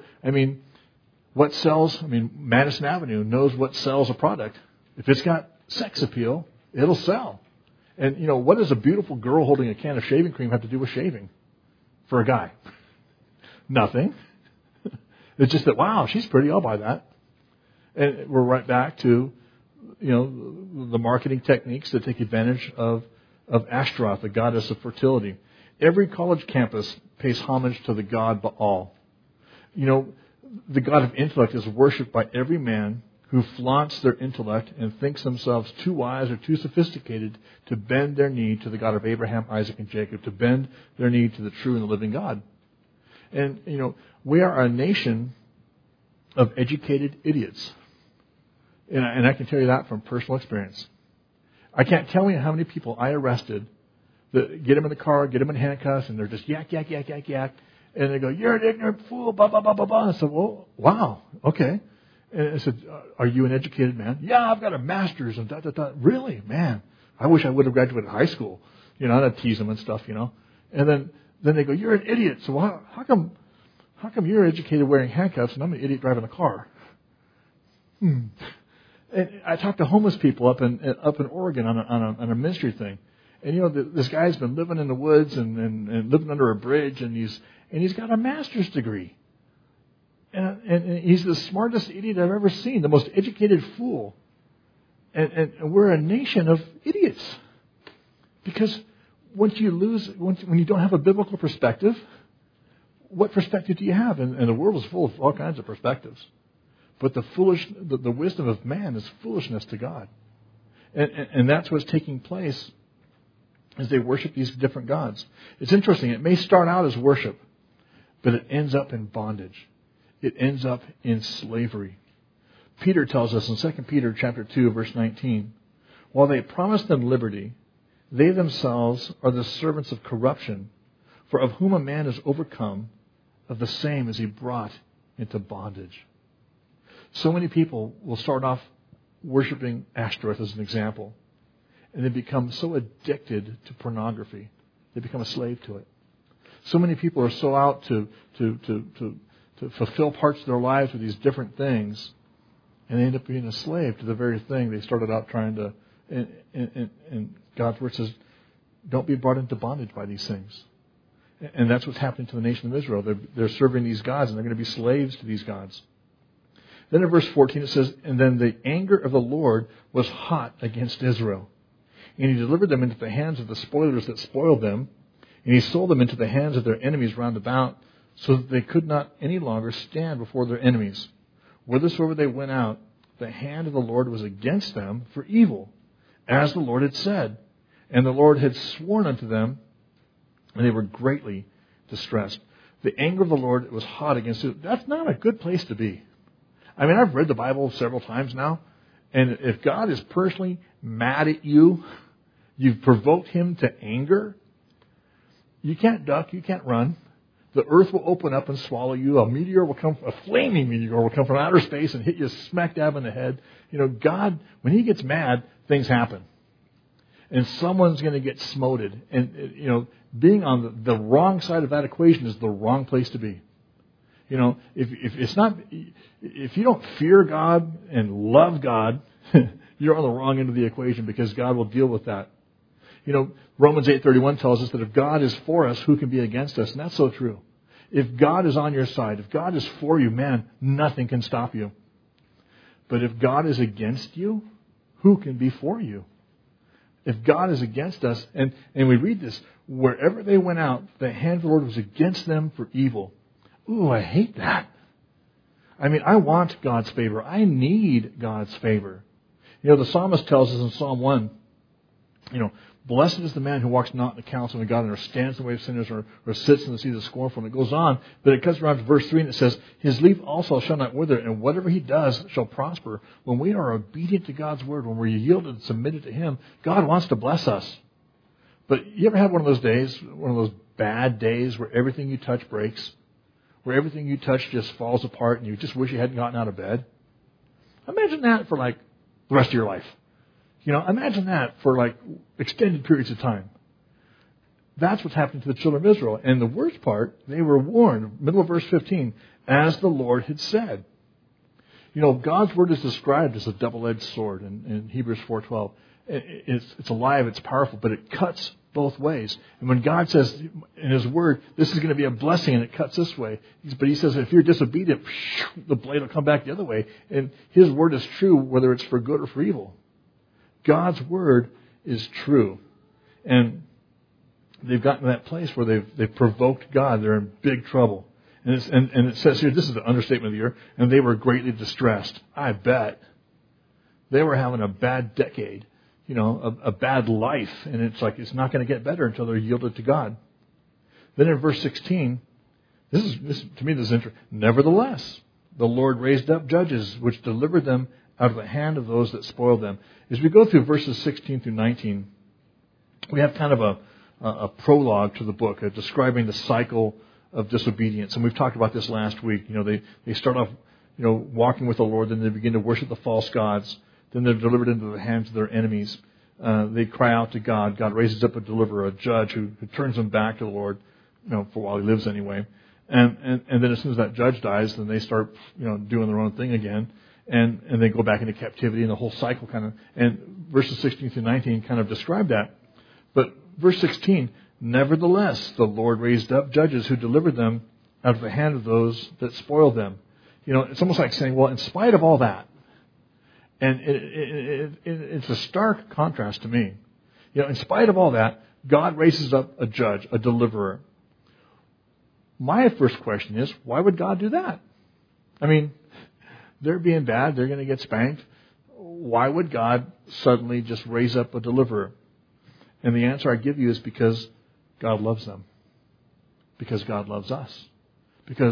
Speaker 1: what sells, Madison Avenue knows what sells a product. If it's got sex appeal, it'll sell. And, what does a beautiful girl holding a can of shaving cream have to do with shaving for a guy? Nothing. It's just that, wow, she's pretty, I'll buy that. And we're right back to, the marketing techniques that take advantage of Ashtaroth, the goddess of fertility. Every college campus pays homage to the god Baal. The god of intellect is worshipped by every man who flaunts their intellect and thinks themselves too wise or too sophisticated to bend their knee to the God of Abraham, Isaac, and Jacob, to bend their knee to the true and the living God. And, we are a nation of educated idiots. And I can tell you that from personal experience. I can't tell you how many people I arrested that get them in the car, get them in handcuffs, and they're just yak, yak, yak, yak, yak. And they go, "You're an ignorant fool, blah, blah, blah, blah, blah." I said, "Well, wow, okay." And I said, "Are you an educated man?" "Yeah, I've got a master's." And "Really, man? I wish I would have graduated high school." I'd tease them and stuff, And then they go, "You're an idiot." So how come you're educated wearing handcuffs and I'm an idiot driving a car? And I talked to homeless people up in Oregon on a ministry thing. And this guy's been living in the woods and living under a bridge, and he's got a master's degree. And he's the smartest idiot I've ever seen, the most educated fool. And we're a nation of idiots. Because when you don't have a biblical perspective, what perspective do you have? And the world is full of all kinds of perspectives. But the wisdom of man is foolishness to God. And that's what's taking place as they worship these different gods. It's interesting. It may start out as worship, but it ends up in bondage. It ends up in slavery. Peter tells us in 2 Peter chapter 2, verse 19, while they promise them liberty, they themselves are the servants of corruption, for of whom a man is overcome, of the same is he brought into bondage. So many people will start off worshiping Ashtoreth as an example, and they become so addicted to pornography, they become a slave to it. So many people are so out to fulfill parts of their lives with these different things, and they end up being a slave to the very thing they started out trying to. And God's word says, don't be brought into bondage by these things. And that's what's happening to the nation of Israel. They're serving these gods, and they're going to be slaves to these gods. Then in verse 14 it says, and then the anger of the Lord was hot against Israel. And he delivered them into the hands of the spoilers that spoiled them. And he sold them into the hands of their enemies round about, so that they could not any longer stand before their enemies. Whithersoever they went out, the hand of the Lord was against them for evil, as the Lord had said. And the Lord had sworn unto them, and they were greatly distressed. The anger of the Lord was hot against it. That's not a good place to be. I mean, I've read the Bible several times now, and if God is personally mad at you, you've provoked him to anger, you can't duck, you can't run. The earth will open up and swallow you. A flaming meteor will come from outer space and hit you smack dab in the head. You know, God, when he gets mad, things happen. And someone's going to get smoted. And, you know, being on the wrong side of that equation is the wrong place to be. You know, if you don't fear God and love God, you're on the wrong end of the equation, because God will deal with that. You know, Romans 8:31 tells us that if God is for us, who can be against us? And that's so true. If God is on your side, if God is for you, man, nothing can stop you. But if God is against you, who can be for you? If God is against us, and we read this, wherever they went out, the hand of the Lord was against them for evil. Ooh, I hate that. I mean, I want God's favor. I need God's favor. You know, the psalmist tells us in Psalm 1, you know, blessed is the man who walks not in the counsel of God, or stands in the way of sinners, or sits in the seat of the scornful. And it goes on, but it comes around to verse 3, and it says, his leaf also shall not wither, and whatever he does shall prosper. When we are obedient to God's word, when we're yielded and submitted to him, God wants to bless us. But you ever had one of those days, one of those bad days where everything you touch breaks? Where everything you touch just falls apart and you just wish you hadn't gotten out of bed? Imagine that for like the rest of your life. You know, imagine that for like extended periods of time. That's what's happening to the children of Israel. And the worst part, they were warned, middle of verse 15, as the Lord had said. You know, God's word is described as a double-edged sword in Hebrews 4:12. It's alive, it's powerful, but it cuts both ways. And when God says in his word, this is going to be a blessing, and it cuts this way, but he says if you're disobedient, the blade will come back the other way. And his word is true whether it's for good or for evil. God's word is true. And they've gotten to that place where they've provoked God. They're in big trouble. And it says here, this is the understatement of the year, and they were greatly distressed. I bet. They were having a bad decade. You know, a bad life. And it's like it's not going to get better until they're yielded to God. Then in verse 16, this is interesting. Nevertheless, the Lord raised up judges which delivered them out of the hand of those that spoiled them. As we go through verses 16 through 19, we have kind of a prologue to the book describing the cycle of disobedience. And we've talked about this last week. You know, they start off, you know, walking with the Lord, then they begin to worship the false gods. Then they're delivered into the hands of their enemies. They cry out to God. God raises up a deliverer, a judge who turns them back to the Lord, you know, for while he lives anyway. And then as soon as that judge dies, then they start, you know, doing their own thing again. And they go back into captivity, and the whole cycle kind of, and verses 16 through 19 kind of describe that. But verse 16, nevertheless, the Lord raised up judges who delivered them out of the hand of those that spoiled them. You know, it's almost like saying, well, in spite of all that, and it's a stark contrast to me. You know, in spite of all that, God raises up a judge, a deliverer. My first question is, why would God do that? I mean, they're being bad, they're going to get spanked. Why would God suddenly just raise up a deliverer? And the answer I give you is because God loves them. Because God loves us. Because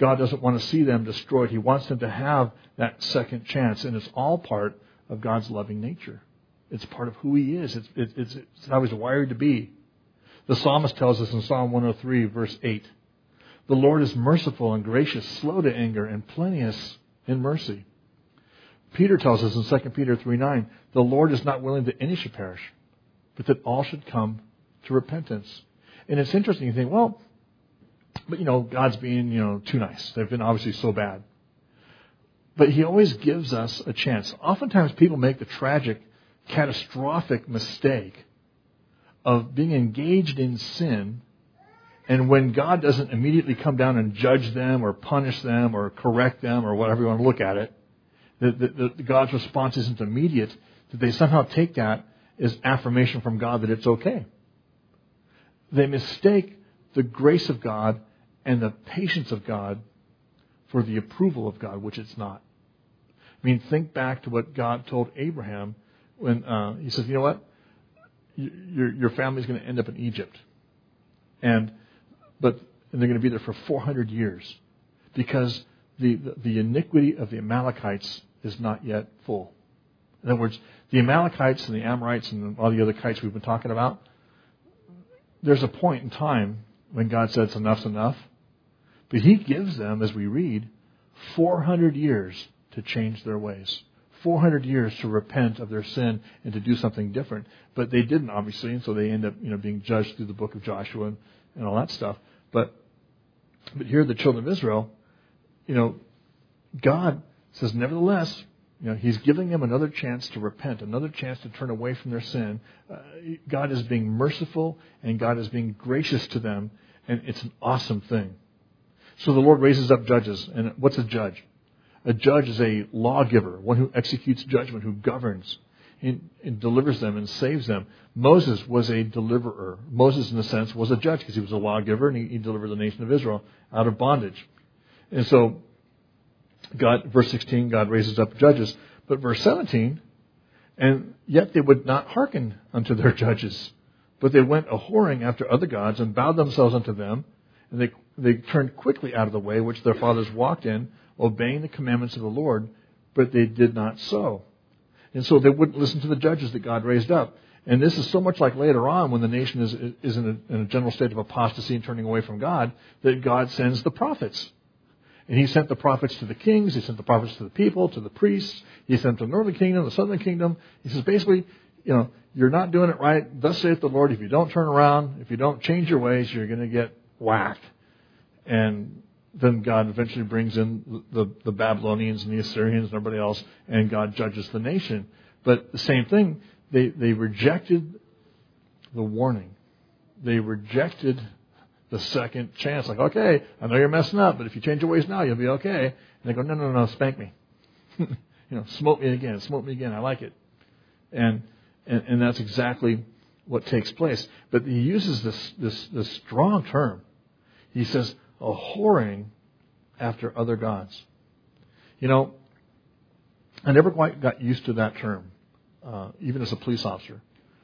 Speaker 1: God doesn't want to see them destroyed. He wants them to have that second chance. And it's all part of God's loving nature. It's part of who He is. It's how He's wired to be. The psalmist tells us in Psalm 103, verse 8, the Lord is merciful and gracious, slow to anger, and plenteous in mercy. Peter tells us in 2 Peter 3:9, the Lord is not willing that any should perish, but that all should come to repentance. And it's interesting, you think, well, but God's being, too nice. They've been obviously so bad. But He always gives us a chance. Oftentimes people make the tragic, catastrophic mistake of being engaged in sin, and when God doesn't immediately come down and judge them or punish them or correct them or whatever you want to look at it, God's response isn't immediate, that they somehow take that as affirmation from God that it's okay. They mistake the grace of God and the patience of God for the approval of God, which it's not. I mean, think back to what God told Abraham when He says, you know what? Your family's going to end up in Egypt. And they're going to be there for 400 years because the iniquity of the Amalekites is not yet full. In other words, the Amalekites and the Amorites and all the other kites we've been talking about, there's a point in time when God says enough's enough. But He gives them, as we read, 400 years to change their ways. 400 years to repent of their sin and to do something different. But they didn't, obviously, and so they end up being judged through the book of Joshua and all that stuff. But here the children of Israel, God says, nevertheless, He's giving them another chance to repent, another chance to turn away from their sin. God is being merciful and God is being gracious to them, and it's an awesome thing. So the Lord raises up judges. And what's a judge? A judge is a lawgiver, one who executes judgment, who governs and delivers them and saves them. Moses was a deliverer. Moses, in a sense, was a judge because he was a lawgiver and he delivered the nation of Israel out of bondage. And so, verse 16, God raises up judges. But verse 17, and yet they would not hearken unto their judges, but they went a-whoring after other gods and bowed themselves unto them, and they turned quickly out of the way which their fathers walked in, obeying the commandments of the Lord, but they did not so. And so they wouldn't listen to the judges that God raised up. And this is so much like later on when the nation is in a general state of apostasy and turning away from God, that God sends the prophets. And He sent the prophets to the kings, He sent the prophets to the people, to the priests, He sent them to the northern kingdom, the southern kingdom. He says basically, you're not doing it right. Thus saith the Lord, if you don't turn around, if you don't change your ways, you're going to get whacked. And then God eventually brings in the Babylonians and the Assyrians and everybody else, and God judges the nation. But the same thing, they rejected the warning. They rejected the second chance. Like, okay, I know you're messing up, but if you change your ways now, you'll be okay. And they go, no, spank me. Smote me again. I like it. And that's exactly what takes place. But He uses this strong term. He says, a whoring after other gods. I never quite got used to that term, even as a police officer.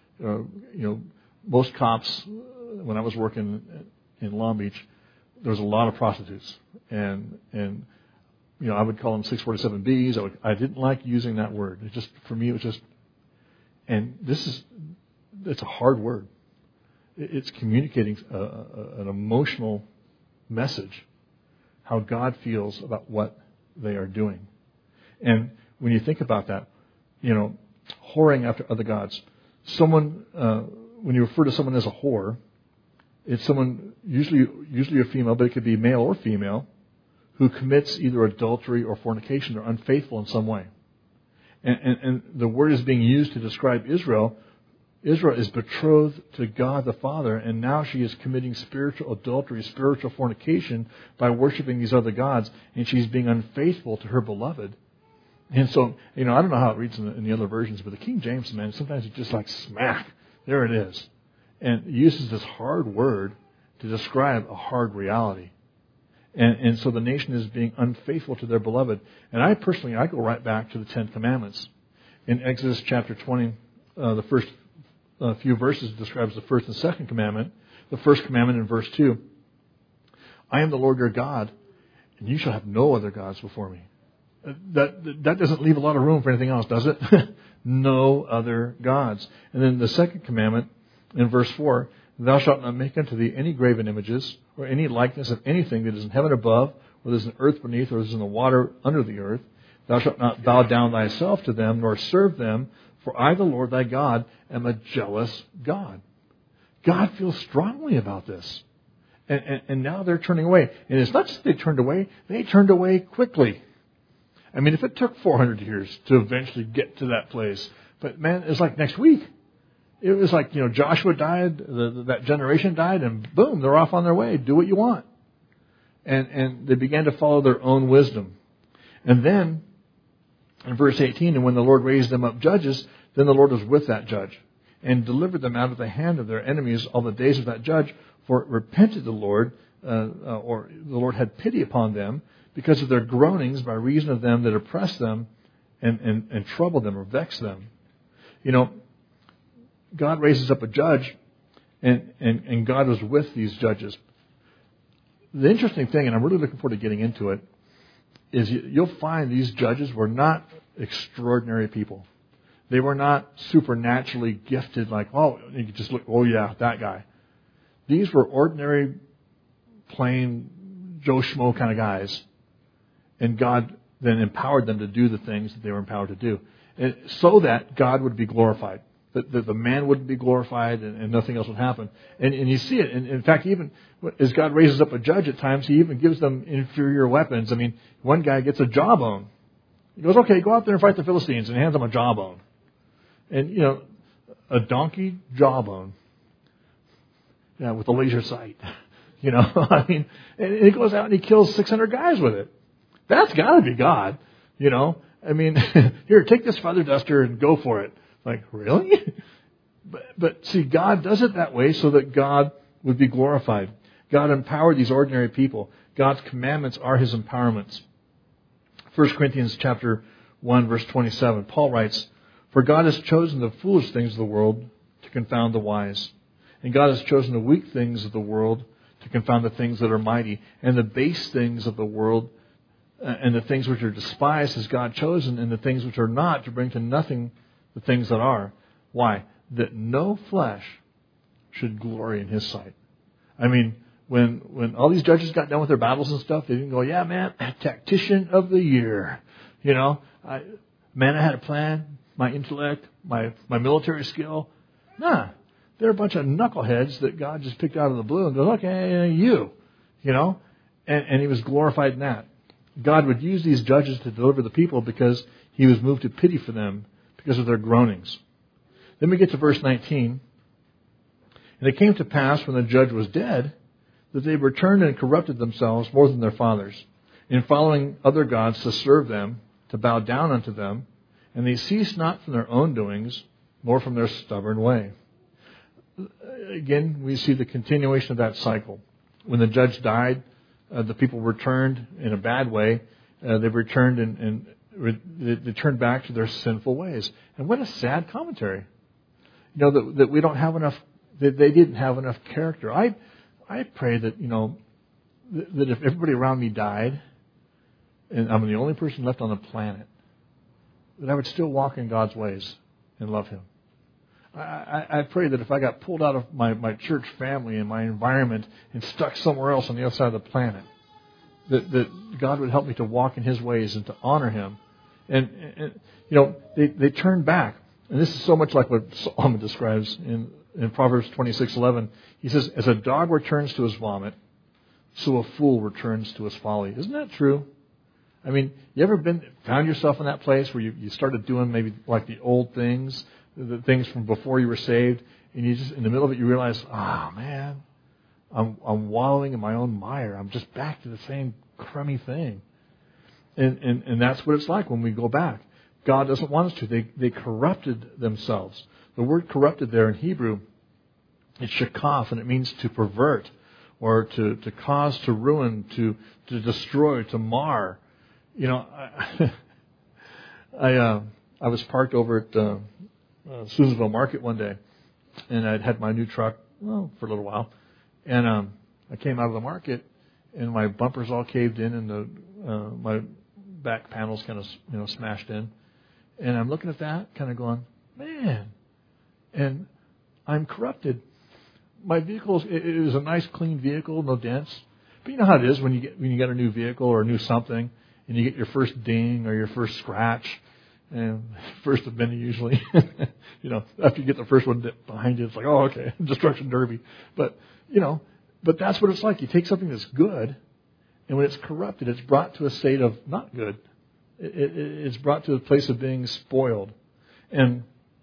Speaker 1: Most cops, when I was working in Long Beach, there was a lot of prostitutes, and I would call them 647Bs. I didn't like using that word. It just, for me, it was just, and it's a hard word. It's communicating an emotional message, how God feels about what they are doing. And when you think about that, whoring after other gods, someone, when you refer to someone as a whore, it's someone, usually a female, but it could be male or female, who commits either adultery or fornication or unfaithful in some way. And the word is being used to describe Israel. Israel is betrothed to God the Father, and now she is committing spiritual adultery, spiritual fornication by worshiping these other gods, and she's being unfaithful to her beloved. And so, I don't know how it reads in the other versions, but the King James, man, sometimes it's just like smack. There it is. And it uses this hard word to describe a hard reality. And so the nation is being unfaithful to their beloved. And I go right back to the Ten Commandments. In Exodus chapter 20, the first few verses describes the first and second commandment. The first commandment in verse 2, I am the Lord your God, and you shall have no other gods before me. That doesn't leave a lot of room for anything else, does it? No other gods. And then the second commandment in verse 4, thou shalt not make unto thee any graven images or any likeness of anything that is in heaven above, or that is in earth beneath, or that is in the water under the earth. Thou shalt not bow down thyself to them, nor serve them, for I, the Lord thy God, am a jealous God. God feels strongly about this. And now they're turning away. And it's not just they turned away quickly. I mean, if it took 400 years to eventually get to that place, but man, it's like next week. It was like, Joshua died, that generation died, and boom, they're off on their way. Do what you want. And they began to follow their own wisdom. And then, in verse 18, and when the Lord raised them up judges, then the Lord was with that judge, and delivered them out of the hand of their enemies all the days of that judge, for it repented the Lord, or the Lord had pity upon them, because of their groanings by reason of them that oppressed them and troubled them or vexed them. God raises up a judge, and God was with these judges. The interesting thing, and I'm really looking forward to getting into it, is you'll find these judges were not extraordinary people. They were not supernaturally gifted like, you could just look, that guy. These were ordinary, plain Joe Schmo kind of guys. And God then empowered them to do the things that they were empowered to do, so that God would be glorified. That the man wouldn't be glorified and nothing else would happen. And you see it. And in fact, even as God raises up a judge at times, he even gives them inferior weapons. I mean, one guy gets a jawbone. He goes, okay, go out there and fight the Philistines, and he hands them a jawbone. And, a donkey jawbone. Yeah, with a laser sight. I mean, and he goes out and he kills 600 guys with it. That's got to be God, I mean, here, take this feather duster and go for it. Like, really? But see, God does it that way so that God would be glorified. God empowered these ordinary people. God's commandments are His empowerments. 1 Corinthians chapter 1, verse 27, Paul writes, for God has chosen the foolish things of the world to confound the wise. And God has chosen the weak things of the world to confound the things that are mighty. And the base things of the world and the things which are despised has God chosen, and the things which are not, to bring to nothing the things that are. Why? That no flesh should glory in His sight. I mean, when all these judges got done with their battles and stuff, they didn't go, yeah, man, tactician of the year. I had a plan, my intellect, my military skill. Nah, they're a bunch of knuckleheads that God just picked out of the blue and goes, okay, and He was glorified in that. God would use these judges to deliver the people because He was moved to pity for them because of their groanings. Then we get to verse 19. And it came to pass when the judge was dead that they returned and corrupted themselves more than their fathers, in following other gods to serve them, to bow down unto them, and they ceased not from their own doings, nor from their stubborn way. Again, we see the continuation of that cycle. When the judge died, the people returned in a bad way. They returned and they turned back to their sinful ways. And what a sad commentary. That we don't have enough, that they didn't have enough character. I pray that, that if everybody around me died, and I'm the only person left on the planet, that I would still walk in God's ways and love Him. I pray that if I got pulled out of my church family and my environment and stuck somewhere else on the other side of the planet, that God would help me to walk in His ways and to honor Him. And they turned back. And this is so much like what Solomon describes in Proverbs 26:11. He says, as a dog returns to his vomit, so a fool returns to his folly. Isn't that true? I mean, you ever found yourself in that place where you started doing maybe like the old things, the things from before you were saved, and you just, in the middle of it, you realize, oh man, I'm wallowing in my own mire. I'm just back to the same crummy thing. And that's what it's like when we go back. God doesn't want us to. They corrupted themselves. The word corrupted there in Hebrew, it's shakaf, and it means to pervert, or to cause to ruin, to destroy, to mar. I was parked over at Susanville Market one day, and I'd had my new truck for a little while, and I came out of the market, and my bumper's all caved in, and my back panel's kind of smashed in. And I'm looking at that, kind of going, man, and I'm corrupted. My vehicle is a nice, clean vehicle, no dents. But you know how it is when you get a new vehicle or a new something, and you get your first ding or your first scratch, and first of many usually. After you get the first one behind you, it's like, oh, okay, destruction derby. But that's what it's like. You take something that's good, and when it's corrupted, it's brought to a state of not good. It's brought to a place of being spoiled. And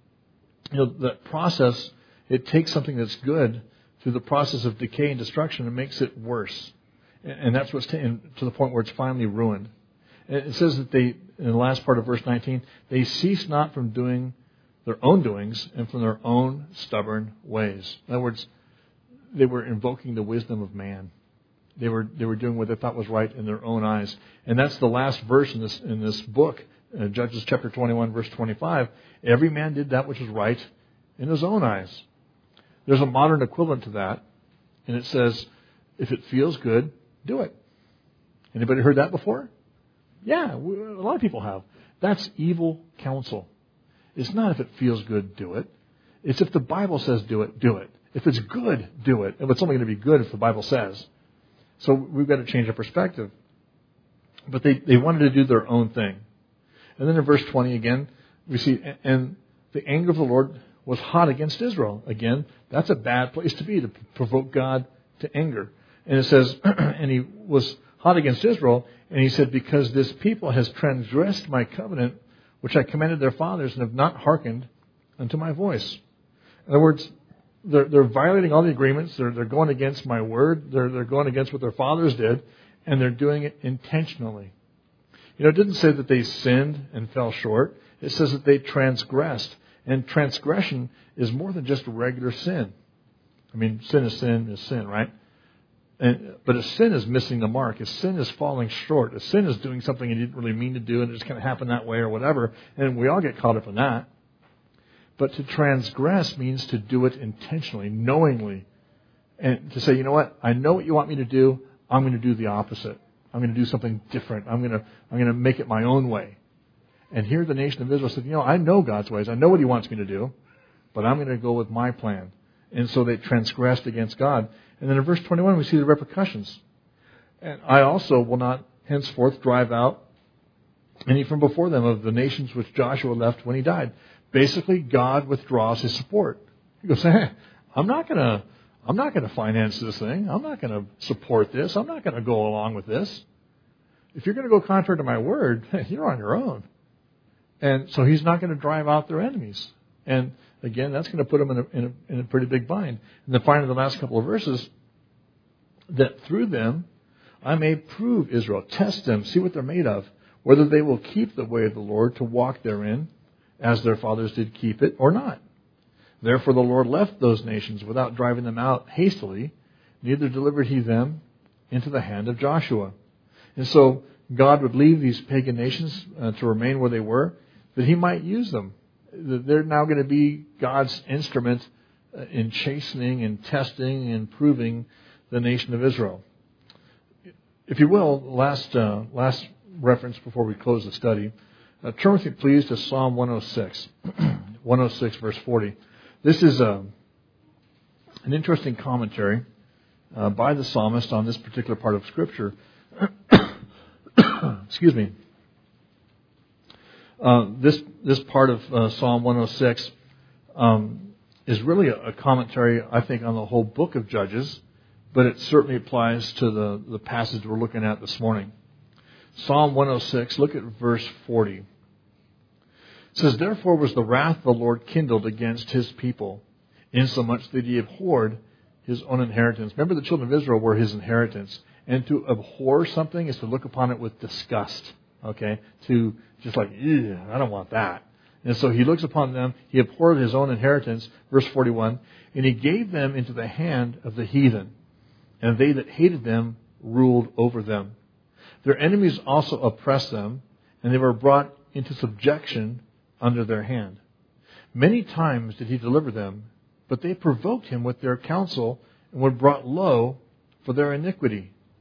Speaker 1: that process, it takes something that's good through the process of decay and destruction and makes it worse. And that's what's to the point where it's finally ruined. And it says that in the last part of verse 19, they cease not from doing their own doings and from their own stubborn ways. In other words, they were invoking the wisdom of man. They were doing what they thought was right in their own eyes. And that's the last verse in this book, Judges chapter 21, verse 25. Every man did that which was right in his own eyes. There's a modern equivalent to that, and it says, if it feels good, do it. Anybody heard that before? Yeah, a lot of people have. That's evil counsel. It's not if it feels good, do it. It's if the Bible says do it, do it. If it's good, do it. And it's only going to be good if the Bible says. So we've got to change our perspective. But they wanted to do their own thing. And then in verse 20 again, we see, and the anger of the Lord was hot against Israel. Again, that's a bad place to be, to provoke God to anger. And it says, and he was hot against Israel, and he said, because this people has transgressed my covenant, which I commanded their fathers, and have not hearkened unto my voice. In other words, they're violating all the agreements. They're going against my word. They're going against what their fathers did, and they're doing it intentionally. It didn't say that they sinned and fell short. It says that they transgressed. And transgression is more than just regular sin. I mean, sin is sin, right? But a sin is missing the mark. A sin is falling short. A sin is doing something you didn't really mean to do, and it just kind of happened that way or whatever. And we all get caught up in that. But to transgress means to do it intentionally, knowingly. And to say, you know what? I know what you want me to do. I'm going to do the opposite. I'm going to do something different. I'm going to make it my own way. And here the nation of Israel said, I know God's ways. I know what he wants me to do. But I'm going to go with my plan. And so they transgressed against God. And then in verse 21, we see the repercussions. And I also will not henceforth drive out any from before them of the nations which Joshua left when he died. Basically, God withdraws his support. He goes, I'm not going to finance this thing. I'm not going to support this. I'm not going to go along with this. If you're going to go contrary to my word, you're on your own. And so he's not going to drive out their enemies. And again, that's going to put them in a pretty big bind. And then finally, the last couple of verses, that through them I may prove Israel, test them, see what they're made of, whether they will keep the way of the Lord to walk therein, as their fathers did keep it, or not. Therefore the Lord left those nations without driving them out hastily, neither delivered he them into the hand of Joshua. And so God would leave these pagan nations to remain where they were, that he might use them. They're now going to be God's instrument in chastening and testing and proving the nation of Israel. If you will, last reference before we close the study, turn with me please to Psalm 106, 106 verse 40. This is an interesting commentary by the psalmist on this particular part of Scripture. Excuse me. This part of Psalm 106 is really a commentary, I think, on the whole book of Judges, but it certainly applies to the passage we're looking at this morning. Psalm 106, look at verse 40. It says, therefore was the wrath of the Lord kindled against his people, insomuch that he abhorred his own inheritance. Remember, the children of Israel were his inheritance. And to abhor something is to look upon it with disgust. Okay? To just like, I don't want that. And so he looks upon them. He abhorred his own inheritance. Verse 41. And he gave them into the hand of the heathen. And they that hated them ruled over them. Their enemies also oppressed them. And they were brought into subjection under their hand. Many times did he deliver them. But they provoked him with their counsel and were brought low for their iniquity.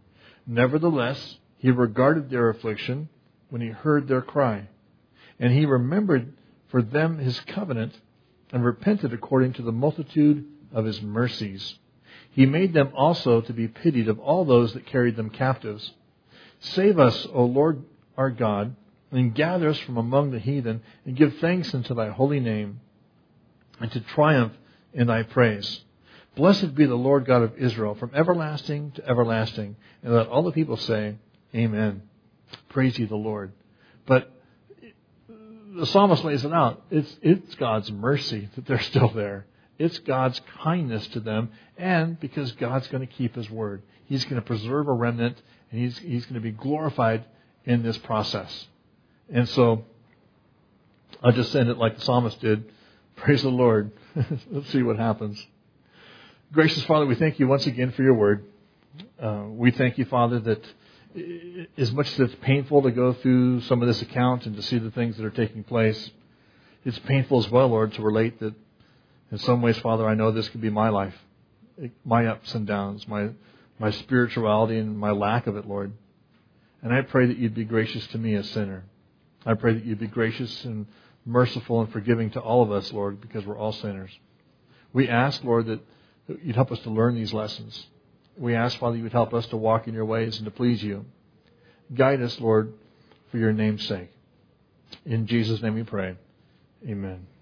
Speaker 1: Nevertheless, he regarded their affliction when he heard their cry. And he remembered for them his covenant and repented according to the multitude of his mercies. He made them also to be pitied of all those that carried them captives. Save us, O Lord our God, and gather us from among the heathen, and give thanks unto thy holy name, and to triumph in thy praise. Blessed be the Lord God of Israel from everlasting to everlasting. And let all the people say, Amen. Praise ye the Lord. But the psalmist lays it out. It's God's mercy that they're still there. It's God's kindness to them. And because God's going to keep his word. He's going to preserve a remnant. And he's going to be glorified in this process. And so I'll just end it like the psalmist did. Praise the Lord. Let's see what happens. Gracious Father, we thank you once again for your word. We thank you, Father, that as much as it's painful to go through some of this account and to see the things that are taking place, it's painful as well, Lord, to relate that in some ways, Father, I know this could be my life, my ups and downs, my spirituality and my lack of it, Lord. And I pray that you'd be gracious to me, a sinner. I pray that you'd be gracious and merciful and forgiving to all of us, Lord, because we're all sinners. We ask, Lord, that you'd help us to learn these lessons. We ask, Father, you would help us to walk in your ways and to please you. Guide us, Lord, for your name's sake. In Jesus' name we pray. Amen.